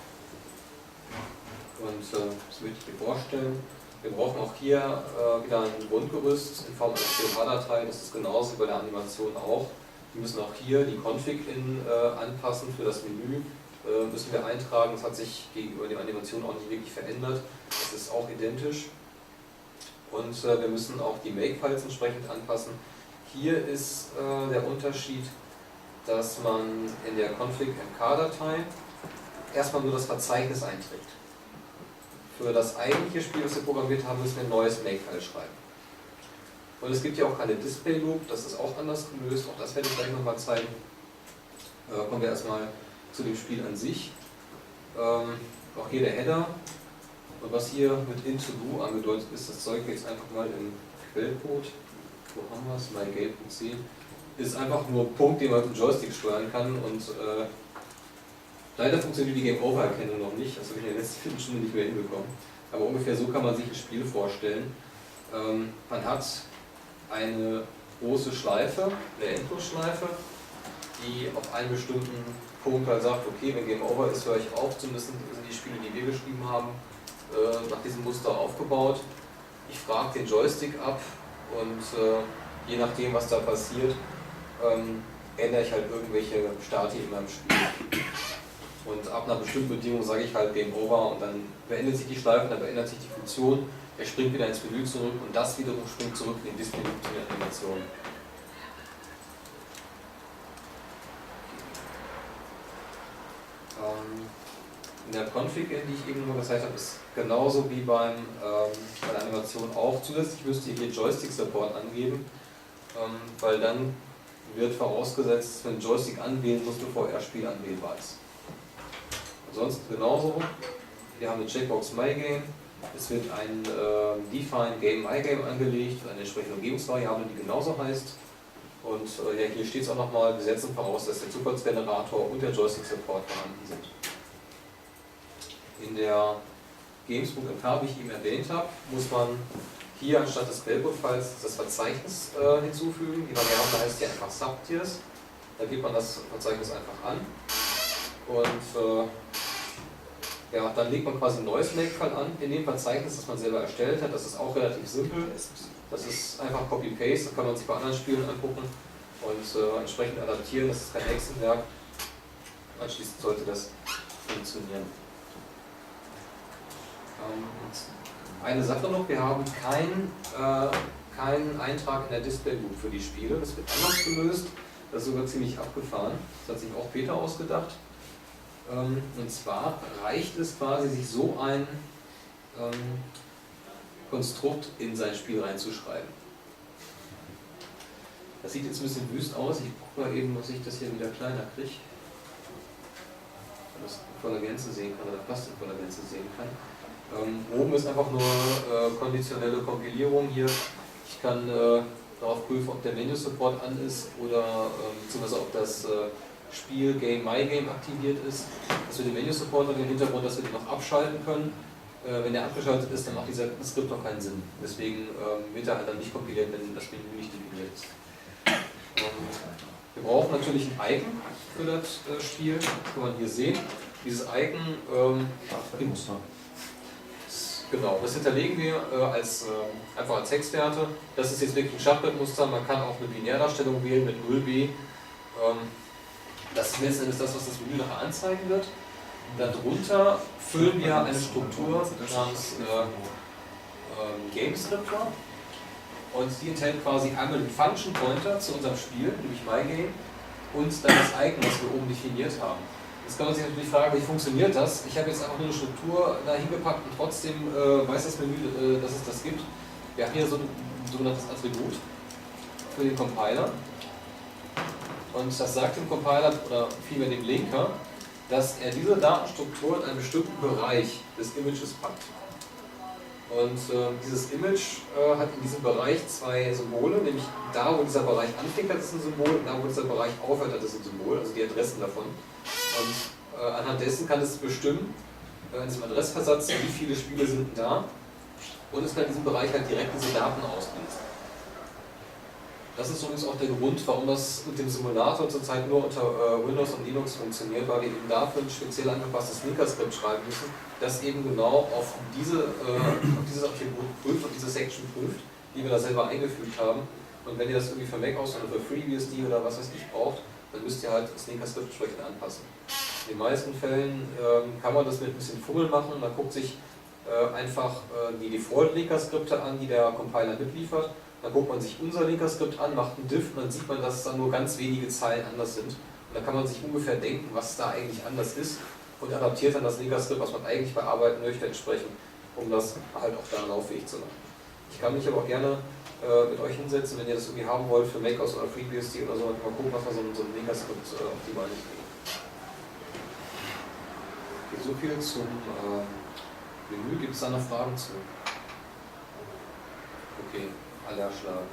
Und äh, das möchte ich mir vorstellen. Wir brauchen auch hier äh, wieder ein Grundgerüst in Form einer C S V-Datei. Das ist genauso wie bei der Animation auch. Wir müssen auch hier die Config in, äh, anpassen für das Menü. Äh, müssen wir eintragen. Das hat sich gegenüber der Animation auch nicht wirklich verändert. Das ist auch identisch. Und äh, wir müssen auch die Make-Files entsprechend anpassen. Hier ist äh, der Unterschied, dass man in der Config-M K-Datei erstmal nur das Verzeichnis einträgt. Für das eigentliche Spiel, was wir programmiert haben, müssen wir ein neues Make-File schreiben. Und es gibt ja auch keine Display-Loop, das ist auch anders gelöst, auch das werde ich gleich nochmal zeigen. Äh, kommen wir erstmal zu dem Spiel an sich. Ähm, auch hier der Header. Und was hier mit into-do angedeutet ist, das Zeug jetzt einfach mal im Quellcode. Wo haben wir es? mygame.c. Ist einfach nur ein Punkt, den man mit dem Joystick steuern kann und äh, leider funktioniert die Game-Over-Erkennung noch nicht, das habe ich in der letzten Viertelstunde nicht mehr hinbekommen. Aber ungefähr so kann man sich ein Spiel vorstellen. Ähm, man hat eine große Schleife, eine Endlosschleife, die auf einen bestimmten Punkt halt sagt, okay, wenn Game Over ist, höre ich auf, zumindest sind die Spiele, die wir geschrieben haben, äh, nach diesem Muster aufgebaut. Ich frage den Joystick ab und äh, je nachdem, was da passiert, ähm, ändere ich halt irgendwelche Stati in meinem Spiel. Und ab einer bestimmten Bedingung sage ich halt Game Over und dann beendet sich die Schleife, dann beendet sich die Funktion, er springt wieder ins Menü zurück und das wiederum springt zurück in den Display zu der Animation. Ähm, in der Config, die ich eben nur gezeigt habe, ist genauso wie beim, ähm, bei der Animation auch. Zusätzlich müsst ihr hier Joystick Support angeben, ähm, weil dann wird vorausgesetzt, dass man den Joystick anwählen muss, bevor er Spiel anwählbar ist. Ansonsten genauso. Wir haben eine Checkbox MyGame. Es wird ein äh, Define Game MyGame angelegt, eine entsprechende Umgebungsvariable, die genauso heißt. Und äh, ja, hier steht es auch nochmal, wir setzen voraus, dass der Zufallsgenerator und der Joystick Support vorhanden sind. In der Games.mk, wie ich eben erwähnt habe, muss man hier anstatt des Quellcode-Files das Verzeichnis äh, hinzufügen. Die Variable heißt hier einfach Subtiers. Da gibt man das Verzeichnis einfach an. Und äh, ja, dann legt man quasi ein neues Makefile an in dem Verzeichnis, das man selber erstellt hat. Das ist auch relativ simpel. Das ist einfach Copy-Paste, das kann man sich bei anderen Spielen angucken und äh, entsprechend adaptieren. Das ist kein Hexenwerk. Anschließend sollte das funktionieren. Ähm, eine Sache noch, wir haben keinen äh, keinen Eintrag in der Display Loop für die Spiele. Das wird anders gelöst. Das ist sogar ziemlich abgefahren. Das hat sich auch Peter ausgedacht. Und zwar reicht es quasi, sich so ein ähm, Konstrukt in sein Spiel reinzuschreiben. Das sieht jetzt ein bisschen wüst aus. Ich gucke mal eben, dass ich das hier wieder kleiner kriege. Dass man das in voller Gänze sehen kann oder fast in voller Gänze sehen kann. Ähm, oben ist einfach nur äh, konditionelle Kompilierung hier. Ich kann äh, darauf prüfen, ob der Menu-Support an ist oder äh, beziehungsweise ob das äh, Spiel Game My Game aktiviert ist, dass wir den Menu-Support im Hintergrund, dass wir den noch abschalten können. Äh, wenn der abgeschaltet ist, dann macht dieser Skript noch keinen Sinn. Deswegen ähm, wird er halt dann nicht kompiliert, wenn das Menü nicht definiert ist. Ähm, wir brauchen natürlich ein Icon für das äh, Spiel, das kann man hier sehen. Dieses Icon, ähm, in, genau, das hinterlegen wir äh, als, äh, einfach als Textwerte. Das ist jetzt wirklich ein Schachbrettmuster, man kann auch eine Binärdarstellung wählen mit null b. Ähm, das ist letzten Endes das, was das Menü nachher anzeigen wird. Darunter füllen wir eine Struktur namens äh, ähm, GameScriptor und die enthält quasi einmal den Function Pointer zu unserem Spiel, nämlich MyGame, und dann das Icon, was wir oben definiert haben. Jetzt kann man sich natürlich fragen, wie funktioniert das? Ich habe jetzt einfach nur eine Struktur da hingepackt und trotzdem äh, weiß das Menü, äh, dass es das gibt. Wir haben hier so ein sogenanntes Attribut für den Compiler. Und das sagt dem Compiler, oder vielmehr dem Linker, dass er diese Datenstruktur in einen bestimmten Bereich des Images packt. Und äh, dieses Image äh, hat in diesem Bereich zwei Symbole, nämlich da, wo dieser Bereich anfängt, hat es ein Symbol, und da, wo dieser Bereich aufhört, hat es ein Symbol, also die Adressen davon. Und äh, anhand dessen kann es bestimmen, äh, in diesem Adressversatz, wie viele Spiele sind da, und es kann in diesem Bereich halt direkt diese Daten auslesen. Das ist übrigens auch der Grund, warum das mit dem Simulator zurzeit nur unter äh, Windows und Linux funktioniert, weil wir eben dafür ein speziell angepasstes Linker-Skript schreiben müssen, das eben genau auf, diese, äh, auf dieses Attribut prüft, auf diese Section prüft, die wir da selber eingefügt haben. Und wenn ihr das irgendwie für Mac OS oder für FreeBSD oder was weiß ich braucht, dann müsst ihr halt das Linker-Skript entsprechend anpassen. In den meisten Fällen äh, kann man das mit ein bisschen Fummel machen, man guckt sich äh, einfach äh, die Default-Linker-Skripte an, die der Compiler mitliefert. Dann guckt man sich unser Linker-Skript an, macht einen Diff und dann sieht man, dass es dann nur ganz wenige Zeilen anders sind. Und dann kann man sich ungefähr denken, was da eigentlich anders ist und adaptiert dann das Linker-Skript, was man eigentlich bearbeiten möchte, entsprechend, um das halt auch da lauffähig zu machen. Ich kann mich aber auch gerne äh, mit euch hinsetzen, wenn ihr das irgendwie haben wollt für Mac OS oder FreeBSD oder so, dann mal gucken, was wir so, so ein Linker-Skript äh, auf die Beine kriegen. Okay, so viel zum äh, Menü. Gibt es da noch Fragen zu? Okay. Alle erschlagen.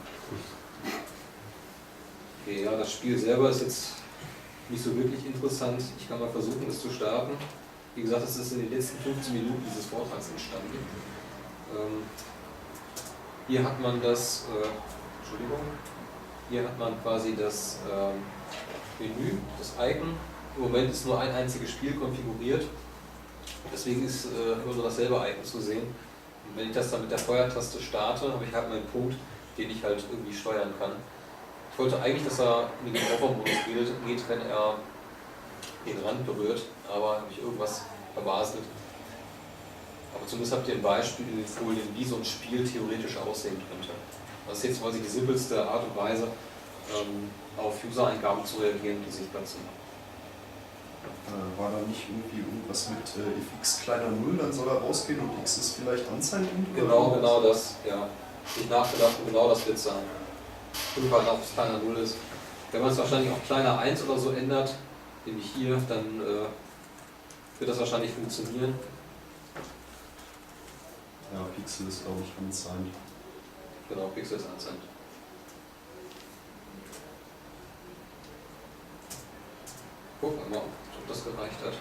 Okay, ja, das Spiel selber ist jetzt nicht so wirklich interessant. Ich kann mal versuchen, es zu starten. Wie gesagt, es ist in den letzten fünfzehn Minuten dieses Vortrags entstanden. Ähm, hier hat man das, äh, Entschuldigung, hier hat man quasi das ähm, Menü, das Icon. Im Moment ist nur ein einziges Spiel konfiguriert. Deswegen ist äh, immer nur dasselbe Icon zu sehen. Und wenn ich das dann mit der Feuertaste starte, habe ich halt meinen Punkt, den ich halt irgendwie steuern kann. Ich wollte eigentlich, dass er in den Overmodus geht, wenn er den Rand berührt, aber habe ich irgendwas verbaselt. Aber zumindest habt ihr ein Beispiel in den Folien, wie so ein Spiel theoretisch aussehen könnte. Das ist jetzt quasi die simpelste Art und Weise, ähm, auf User-Eingaben zu reagieren, die sichtbar zu machen. Äh, war da nicht irgendwie irgendwas mit äh, fx kleiner null, dann soll er rausgehen und x ist vielleicht anzeigen? Genau, genau das, ja. Ich nachgedacht und genau das wird es sein. fünf halt auch kleiner null ist. Wenn man es wahrscheinlich auf kleiner eins oder so ändert, nämlich hier, dann äh, wird das wahrscheinlich funktionieren. Ja, Pixel ist glaube ich anzeigend. Genau, Pixel ist anzeigend. Gucken wir mal, ob das gereicht hat.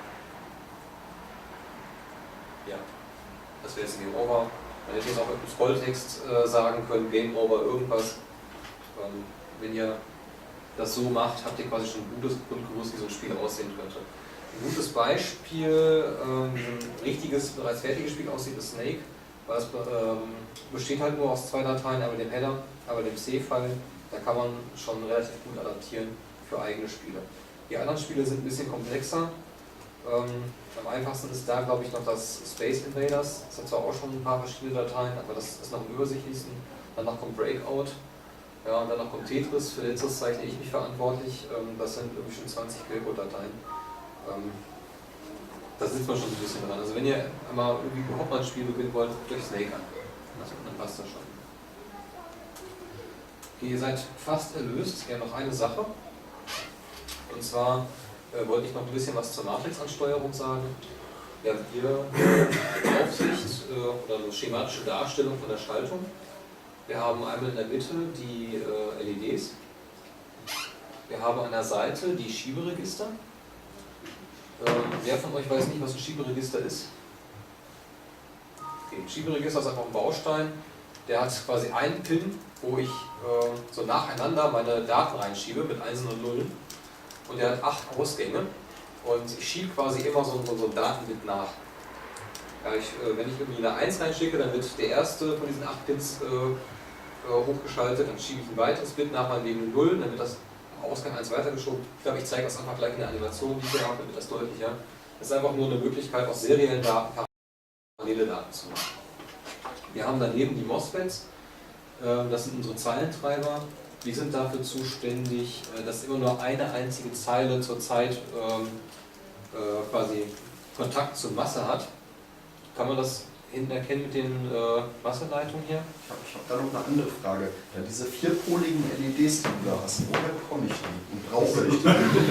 Ja, das wäre jetzt Game Over. Man hätte jetzt auch mit Volltext äh, sagen können, Game Over irgendwas. Ähm, wenn ihr das so macht, habt ihr quasi schon ein gutes Grundgerüst, wie so ein Spiel aussehen könnte. Ein gutes Beispiel, ähm, ein richtiges, bereits fertiges Spiel aussieht, ist Snake. Weil es ähm, besteht halt nur aus zwei Dateien, einmal dem Header, einmal dem C-File. Da kann man schon relativ gut adaptieren für eigene Spiele. Die anderen Spiele sind ein bisschen komplexer. Ähm, am einfachsten ist da, glaube ich, noch das Space Invaders. Das hat zwar auch schon ein paar verschiedene Dateien, aber das ist noch am übersichtlichsten. Danach kommt Breakout. Ja, und danach kommt Tetris. Für letztes zeichne ich mich verantwortlich. Ähm, das sind irgendwie schon zwanzig Quellcode-Dateien. Ähm, da sitzt man schon so ein bisschen dran. Also wenn ihr einmal irgendwie überhaupt mal ein Spiel beginnen wollt, guckt euch Snake an. Also, dann passt das schon. Okay, ihr seid fast erlöst. Ja, noch eine Sache. Und zwar äh, wollte ich noch ein bisschen was zur Matrix-Ansteuerung sagen. Ja, wir äh, Aufsicht äh, oder eine schematische Darstellung von der Schaltung. Wir haben einmal in der Mitte die äh, L E Ds. Wir haben an der Seite die Schieberegister. Äh, wer von euch weiß nicht, was ein Schieberegister ist? geben. Schieberegister ist einfach ein Baustein, der hat quasi einen Pin, wo ich äh, so nacheinander meine Daten reinschiebe mit Einsen und Nullen. Und der hat acht Ausgänge und ich schiebe quasi immer so, so, so ein Datenbit nach. Ja, ich, äh, wenn ich irgendwie eine eins reinschicke, dann wird der erste von diesen acht Pins äh, äh, hochgeschaltet, dann schiebe ich ein weiteres Bit nach, dann neben null, dann wird das am Ausgang eins weitergeschoben. Ich glaube, ich zeige das einfach gleich in der Animation, die ich hier habe, dann wird das deutlicher. Das ist einfach nur eine Möglichkeit, aus seriellen Daten parallele Daten zu machen. Wir haben daneben die MOSFETs, äh, das sind unsere Zeilentreiber. Die sind dafür zuständig, dass immer nur eine einzige Zeile zur Zeit ähm, äh, quasi Kontakt zur Masse hat. Kann man das hinten erkennen mit den äh, Masseleitungen hier? Ich habe hab da noch eine andere Frage. Ja, diese vierpoligen L E Ds, die du da hast, woher bekomme ich die? Und brauche ich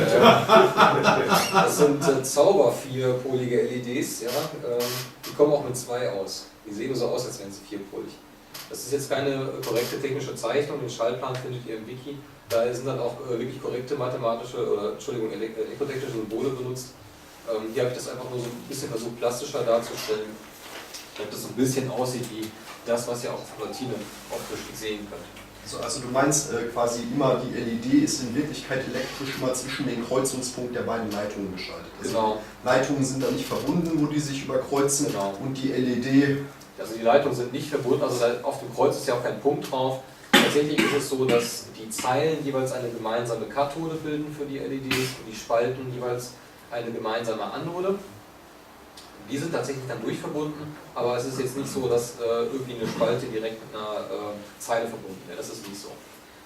die? Das sind äh, Zauber-vierpolige L E Ds, ja? ähm, die kommen auch mit zwei aus. Die sehen so aus, als wären sie vierpolig. Das ist jetzt keine korrekte technische Zeichnung, den Schaltplan findet ihr im Wiki. Da sind dann auch äh, wirklich korrekte mathematische oder Entschuldigung, elektrotechnische Symbole benutzt. Ähm, hier habe ich das einfach nur so ein bisschen versucht, plastischer darzustellen, damit das so ein bisschen aussieht wie das, was ihr auch auf der Platine optisch sehen könnt. Also, also du meinst äh, quasi immer, die L E D ist in Wirklichkeit elektrisch immer zwischen den Kreuzungspunkt der beiden Leitungen geschaltet. Also Genau. Leitungen sind da nicht verbunden, wo die sich überkreuzen, Genau. und die L E D... Also die Leitungen sind nicht verbunden, also auf dem Kreuz ist ja auch kein Punkt drauf. Tatsächlich ist es so, dass die Zeilen jeweils eine gemeinsame Kathode bilden für die L E Ds und die Spalten jeweils eine gemeinsame Anode. Die sind tatsächlich dann durchverbunden, aber es ist jetzt nicht so, dass äh, irgendwie eine Spalte direkt mit einer äh, Zeile verbunden wäre. Das ist nicht so.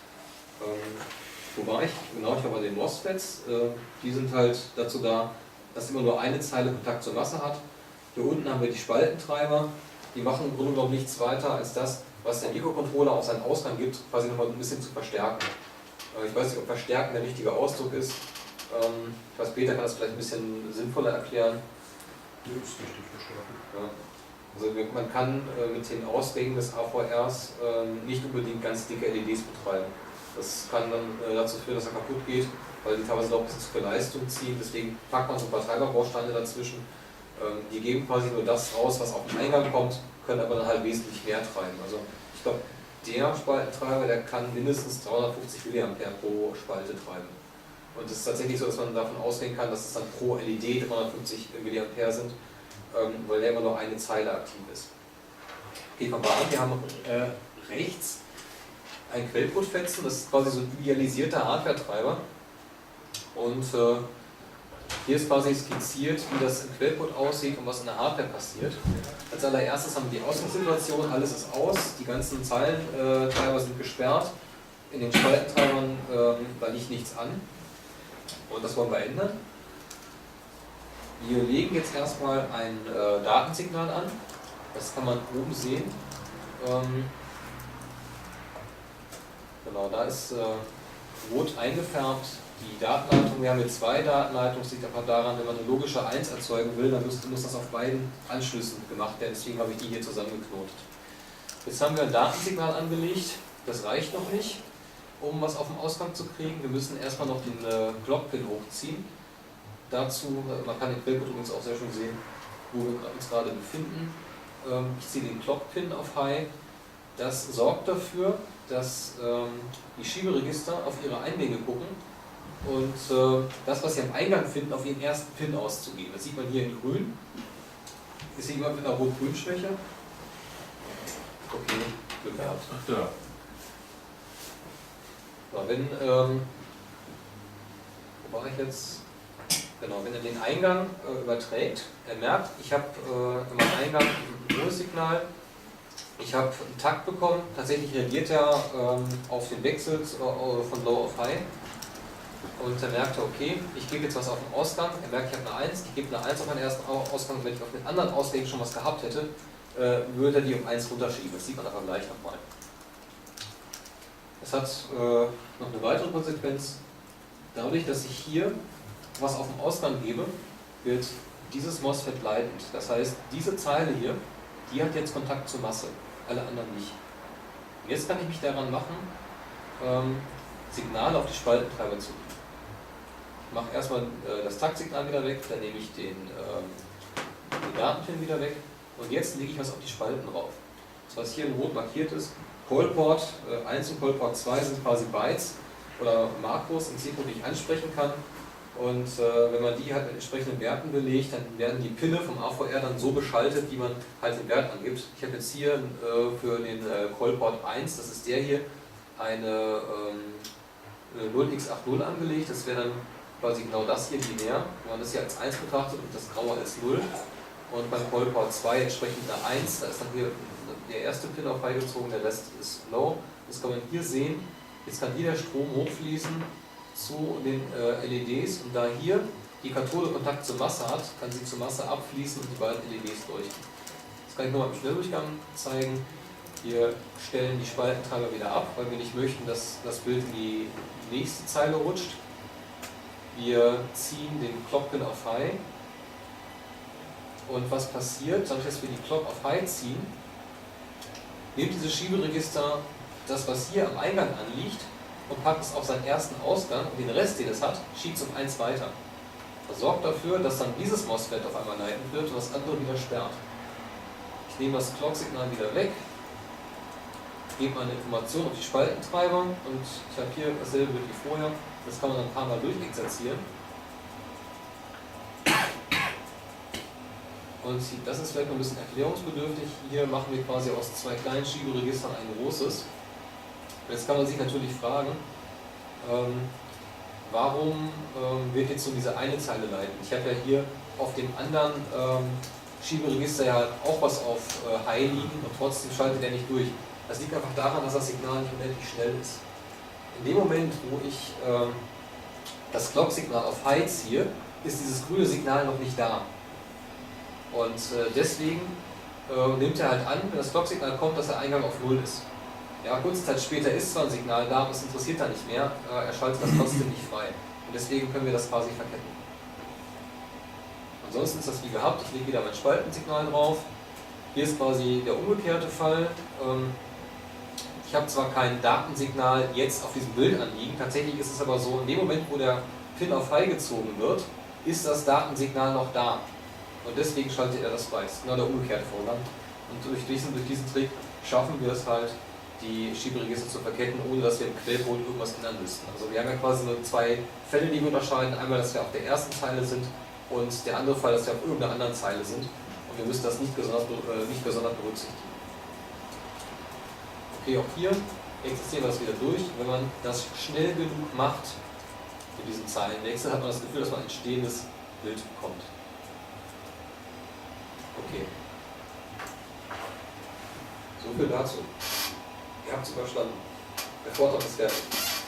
Ähm, wo war ich? Genau, ich war bei den MOSFETs. Äh, die sind halt dazu da, dass immer nur eine Zeile Kontakt zur Masse hat. Hier unten haben wir die Spaltentreiber. Die machen im Grunde genommen nichts weiter als das, was der Mikrocontroller auf seinen Ausgang gibt, quasi nochmal ein bisschen zu verstärken. Ich weiß nicht, ob verstärken der richtige Ausdruck ist. Ich weiß, Peter kann das vielleicht ein bisschen sinnvoller erklären. Die ist richtig verstärken. Ja. Also man kann mit den Ausgängen des A V Rs nicht unbedingt ganz dicke L E Ds betreiben. Das kann dann dazu führen, dass er kaputt geht, weil die teilweise auch ein bisschen zu viel Leistung ziehen. Deswegen packt man so ein paar Treiberbausteine dazwischen. Die geben quasi nur das raus, was auf den Eingang kommt, können aber dann halt wesentlich mehr treiben. Also ich glaube, der Spaltentreiber, der kann mindestens dreihundertfünfzig Milliampere pro Spalte treiben. Und es ist tatsächlich so, dass man davon ausgehen kann, dass es dann pro L E D dreihundertfünfzig Milliampere sind, weil der immer nur eine Zeile aktiv ist. Okay, fangen wir an. Wir haben äh, rechts ein Quellcode-Fetzen, das ist quasi so ein idealisierter Hardware-Treiber. Und äh, hier ist quasi skizziert, wie das im Quellcode aussieht und was in der Hardware passiert. Als allererstes haben wir die Ausgangssituation, alles ist aus, die ganzen Zeilentreiber äh, sind gesperrt, in den Spaltentreibern äh, da liegt nichts an und das wollen wir ändern. Wir legen jetzt erstmal ein äh, Datensignal an, das kann man oben sehen. Ähm, genau, da ist äh, rot eingefärbt die Datenleitung. Wir haben hier zwei Datenleitungen, das liegt einfach daran, wenn man eine logische eins erzeugen will, dann muss, muss das auf beiden Anschlüssen gemacht werden, deswegen habe ich die hier zusammengeknotet. Jetzt haben wir ein Datensignal angelegt, das reicht noch nicht, um was auf dem Ausgang zu kriegen. Wir müssen erstmal noch den äh, Clock-Pin hochziehen. Dazu, äh, man kann den Quellcode übrigens auch sehr schön sehen, wo wir uns gerade befinden. Ähm, ich ziehe den Clock-Pin auf High. Das sorgt dafür, dass ähm, die Schieberegister auf ihre Eingänge gucken und äh, das, was Sie am Eingang finden, auf Ihren ersten Pin auszugeben. Das sieht man hier in grün. Ist hier jemand mit einer Rot-Grün-Schwäche? Okay, Glück gehabt. Ach da. So, wenn, ähm, wo war ich jetzt? Genau, wenn er den Eingang äh, überträgt, er merkt, ich habe äh, in meinem Eingang ein hohes Signal, ich habe einen Takt bekommen, tatsächlich reagiert er ähm, auf den Wechsel äh, von Low auf High. Und er merkte, okay, ich gebe jetzt was auf den Ausgang, er merkt, ich habe eine eins, ich gebe eine eins auf meinen ersten Ausgang, wenn ich auf den anderen Ausgang schon was gehabt hätte, äh, würde er die um eins runterschieben. Das sieht man aber gleich nochmal. Es hat äh, noch eine weitere Konsequenz. Dadurch, dass ich hier was auf den Ausgang gebe, wird dieses MOSFET leitend. Das heißt, diese Zeile hier, die hat jetzt Kontakt zur Masse, alle anderen nicht. Und jetzt kann ich mich daran machen, ähm, Signale auf die Spaltentreiber zu geben. Ich mache erstmal äh, das Taktsignal wieder weg, dann nehme ich den, ähm, den Datenpin wieder weg und jetzt lege ich was auf die Spalten drauf. Das, was hier in Rot markiert ist, Callport eins und Callport zwei sind quasi Bytes oder Makros in C Code, die ich ansprechen kann. Und äh, wenn man die halt mit entsprechenden Werten belegt, dann werden die Pinne vom A V R dann so beschaltet, wie man halt den Wert angibt. Ich habe jetzt hier äh, für den äh, Callport eins, das ist der hier, eine, ähm, eine null x achtzig angelegt. Das wäre dann quasi genau das hier binär, wenn man das hier als eins betrachtet und das Graue als null. Und beim Callport zwei entsprechend eine eins, da ist dann hier der erste Pin auf High gezogen, der Rest ist Low. Das kann man hier sehen. Jetzt kann hier der Strom hochfließen zu den äh, L E Ds und da hier die Kathode Kontakt zur Masse hat, kann sie zur Masse abfließen und die beiden L E Ds leuchten. Das kann ich nochmal im Schnelldurchgang zeigen. Wir stellen die Spaltentreiber wieder ab, weil wir nicht möchten, dass das Bild in die nächste Zeile rutscht. Wir ziehen den Clock-Pin auf High. Und was passiert, dadurch, dass wir die Clock auf High ziehen, nimmt dieses Schieberegister das, was hier am Eingang anliegt, und packt es auf seinen ersten Ausgang und den Rest, den es hat, schiebt es um eins weiter. Das sorgt dafür, dass dann dieses MOSFET auf einmal leiten wird und das andere wieder sperrt. Ich nehme das Clock-Signal wieder weg, gebe meine Information auf die Spaltentreiber und ich habe hier dasselbe Bild wie vorher. Das kann man dann ein paar Mal durchexerzieren. Und das ist vielleicht noch ein bisschen erklärungsbedürftig. Hier machen wir quasi aus zwei kleinen Schieberegistern ein großes. Und jetzt kann man sich natürlich fragen, ähm, warum ähm, wird jetzt so diese eine Zeile leiten? Ich habe ja hier auf dem anderen ähm, Schieberegister ja auch was auf äh, High liegen und trotzdem schaltet er nicht durch. Das liegt einfach daran, dass das Signal nicht unendlich schnell ist. In dem Moment, wo ich ähm, das Clock-Signal auf High ziehe, ist dieses grüne Signal noch nicht da. Und äh, deswegen äh, nimmt er halt an, wenn das Clock-Signal kommt, dass der Eingang auf null ist. Ja, kurze Zeit später ist zwar ein Signal da, aber es interessiert da nicht mehr, äh, er schaltet das trotzdem nicht frei. Und deswegen können wir das quasi verketten. Ansonsten ist das wie gehabt, ich lege wieder mein Spaltensignal drauf. Hier ist quasi der umgekehrte Fall. Ähm, ich habe zwar kein Datensignal jetzt auf diesem Bild anliegen, tatsächlich ist es aber so, in dem Moment, wo der Pin auf High gezogen wird, ist das Datensignal noch da. Und deswegen schaltet er das frei. Das ist genau der umgekehrte Vorgang. Und durch diesen, durch diesen Trick schaffen wir es halt, die Schieberegister zu verketten, ohne dass wir im Quellcode irgendwas ändern müssten. Also wir haben ja quasi nur zwei Fälle, die wir unterscheiden. Einmal, dass wir auf der ersten Zeile sind und der andere Fall, dass wir auf irgendeiner anderen Zeile sind. Und wir müssen das nicht besonders, äh, nicht besonders berücksichtigen. Okay, auch hier existieren wir das wieder durch. Wenn man das schnell genug macht, mit diesem Zeilenwechsel, hat man das Gefühl, dass man ein stehendes Bild bekommt. Okay. So viel dazu. Ihr habt es überstanden. Der Vortrag ist fertig.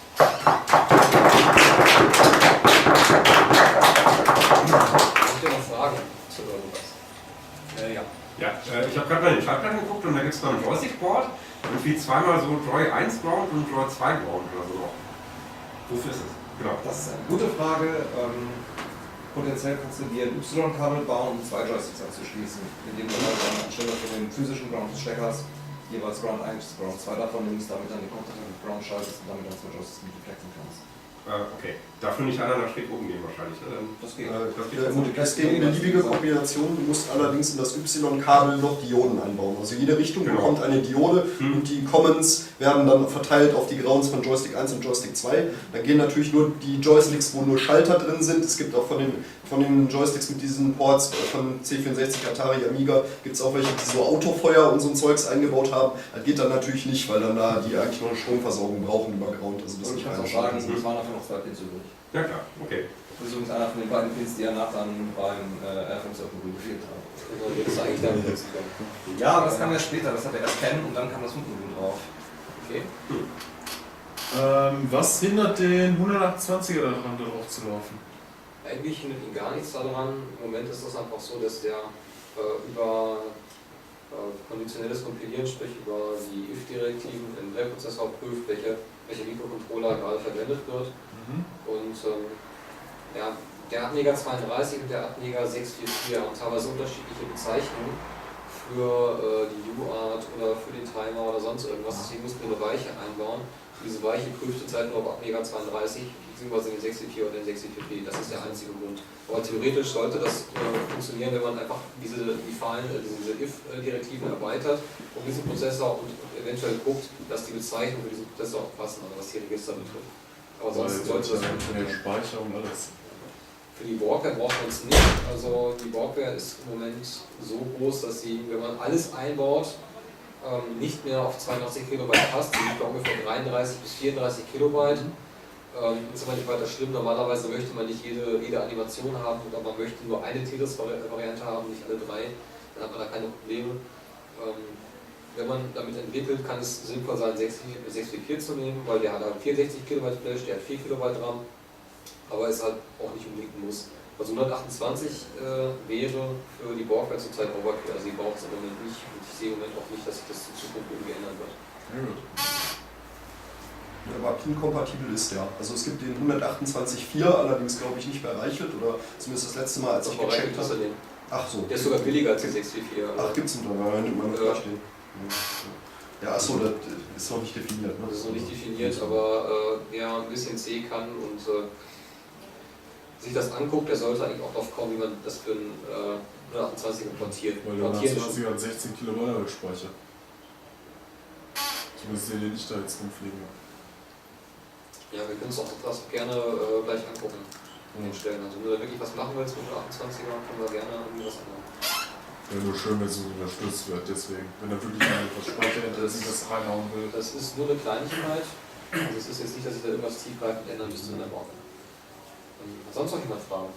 Habt ihr noch Fragen zu irgendwas? Äh, ja. Ja, äh, ich habe gerade bei den Schaltplatten geguckt und da gibt es noch ein Joystick-Board und wie zweimal so Joy eins Ground und Joy zwei Ground oder so noch. Wofür ist es? Genau. Das ist eine gute Frage. Ähm, potenziell kannst du dir ein Y-Kabel bauen, um zwei Joysticks anzuschließen, indem du halt anstelle von dem physischen Ground des Steckers jeweils Ground eins, Ground zwei davon nimmst, damit dann die Kontakte mit Ground schaltest und damit dann zwei Joysticks multiplexen kannst. Äh, okay. Dafür nicht einer nach schräg oben gehen wahrscheinlich. Ne? Das geht. Äh, Das geht ja, also. gut, es geht eine beliebige Kombination. Du musst allerdings in das Y-Kabel noch Dioden einbauen. Also jede Richtung Genau. bekommt eine Diode Hm. und die Commons werden dann verteilt auf die Grounds von Joystick eins und Joystick zwei. Da gehen natürlich nur die Joysticks, wo nur Schalter drin sind. Es gibt auch von den, von den Joysticks mit diesen Ports von C vierundsechzig, Atari, Amiga, gibt es auch welche, die so Autofeuer und so ein Zeugs eingebaut haben. Das geht dann natürlich nicht, weil dann da die eigentlich noch eine Stromversorgung brauchen über Ground. Also das Und ist ich kann keine auch sagen, Schalter. es waren dafür noch zwei Pins übrig. Ja klar, okay. Das ist übrigens einer von den beiden Pins, die er nach dann beim äh, Airframe Circle gefehlt hat. Also jetzt eigentlich damit nutzen können. Ja, aber das kam ja später, das hat er erst kennen und dann kam das Funkmodul drauf. Okay. Ähm, was hindert den hundertachtundzwanziger daran, da drauf zu laufen? Eigentlich hindert ihn gar nichts daran. Im Moment ist es einfach so, dass der äh, über äh, konditionelles Kompilieren, sprich über die if-Direktiven im Intel-Prozessor prüft, welche, welche Mikrocontroller gerade verwendet wird. Mhm. Und ähm, ja, der Atmega zweiunddreißig und der Atmega sechshundertvierundvierzig haben teilweise unterschiedliche Bezeichnungen für äh, die U A R T oder für den Timer oder sonst irgendwas. Deswegen mussten wir eine Weiche einbauen. Und diese Weiche prüft zurzeit nur auf Atmega zweiunddreißig. Die beziehungsweise den sechs vier oder den sechs vier P. Das ist der einzige Grund. Aber theoretisch sollte das äh, funktionieren, wenn man einfach diese Define, äh, diese if-Direktiven erweitert um diesen Prozessor und eventuell guckt, dass die Bezeichnungen für diesen Prozessor auch passen, also was die Register betrifft. Aber sonst sollte das funktionieren. Speicher und alles. Für die Walkware braucht man es nicht. Also die Walkware ist im Moment so groß, dass sie, wenn man alles einbaut, ähm, nicht mehr auf zweiundachtzig Kilobyte passt. Sie liegt bei ungefähr dreiunddreißig bis vierunddreißig Kilobyte. Ähm, ist aber nicht weiter schlimm. Normalerweise möchte man nicht jede, jede Animation haben, oder man möchte nur eine Tetris-Variante haben, nicht alle drei. Dann hat man da keine Probleme. Ähm, wenn man damit entwickelt, kann es sinnvoll sein, sechs vier vier zu nehmen, weil der hat halt vierundsechzig Kilobyte Flash, der hat vier Kilobyte RAM. Aber es halt auch nicht unbedingt muss. Also hundertachtundzwanzig äh, wäre für die Walkware zurzeit Overkill, also die braucht es im Moment nicht und ich sehe im Moment auch nicht, dass sich das in Zukunft irgendwie ändern wird. Ja, gut. Ja, aber PIN-kompatibel ist der. Also es gibt den hundertachtundzwanzig Punkt vier, allerdings glaube ich nicht bei Reichelt oder zumindest das letzte Mal, als ich gecheckt habe. Ach so. Der ist sogar billiger als der sechs vier vier. Ach, gibt es einen da, wenn man Ja. stehen. Ja, achso, das ist noch nicht definiert. Ne? Das ist noch nicht definiert, aber äh, wer ein bisschen C kann und äh, sich das anguckt, der sollte eigentlich auch drauf kommen, wie man das für einen äh, hundertachtundzwanziger portiert. Weil der Portieren ist- hundertzwanziger hat sechzehn Kilobyte Speicher. Zumindest den, den ich da jetzt rumfliegen habe. Ja, wir können uns auch das gerne äh, gleich angucken an den Stellen. Also wenn du da wirklich was machen willst mit dem achtundzwanziger, können wir gerne irgendwie was ändern. Wäre nur schön, wenn es so unterstützt wird, deswegen. Wenn er wirklich mal etwas Speicherinteressantes reinhauen will. Das ist nur eine Kleinigkeit. Also es ist jetzt nicht, dass ich da irgendwas tiefgreifend ändern müsste in der Borke. Hat sonst noch jemand Fragen?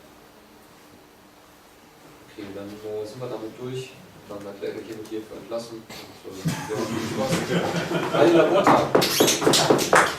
Okay, dann äh, sind wir damit durch. Dann erkläre ich hiermit hier für entlassen. Und, äh, ja, viel Spaß. Alle Labortag.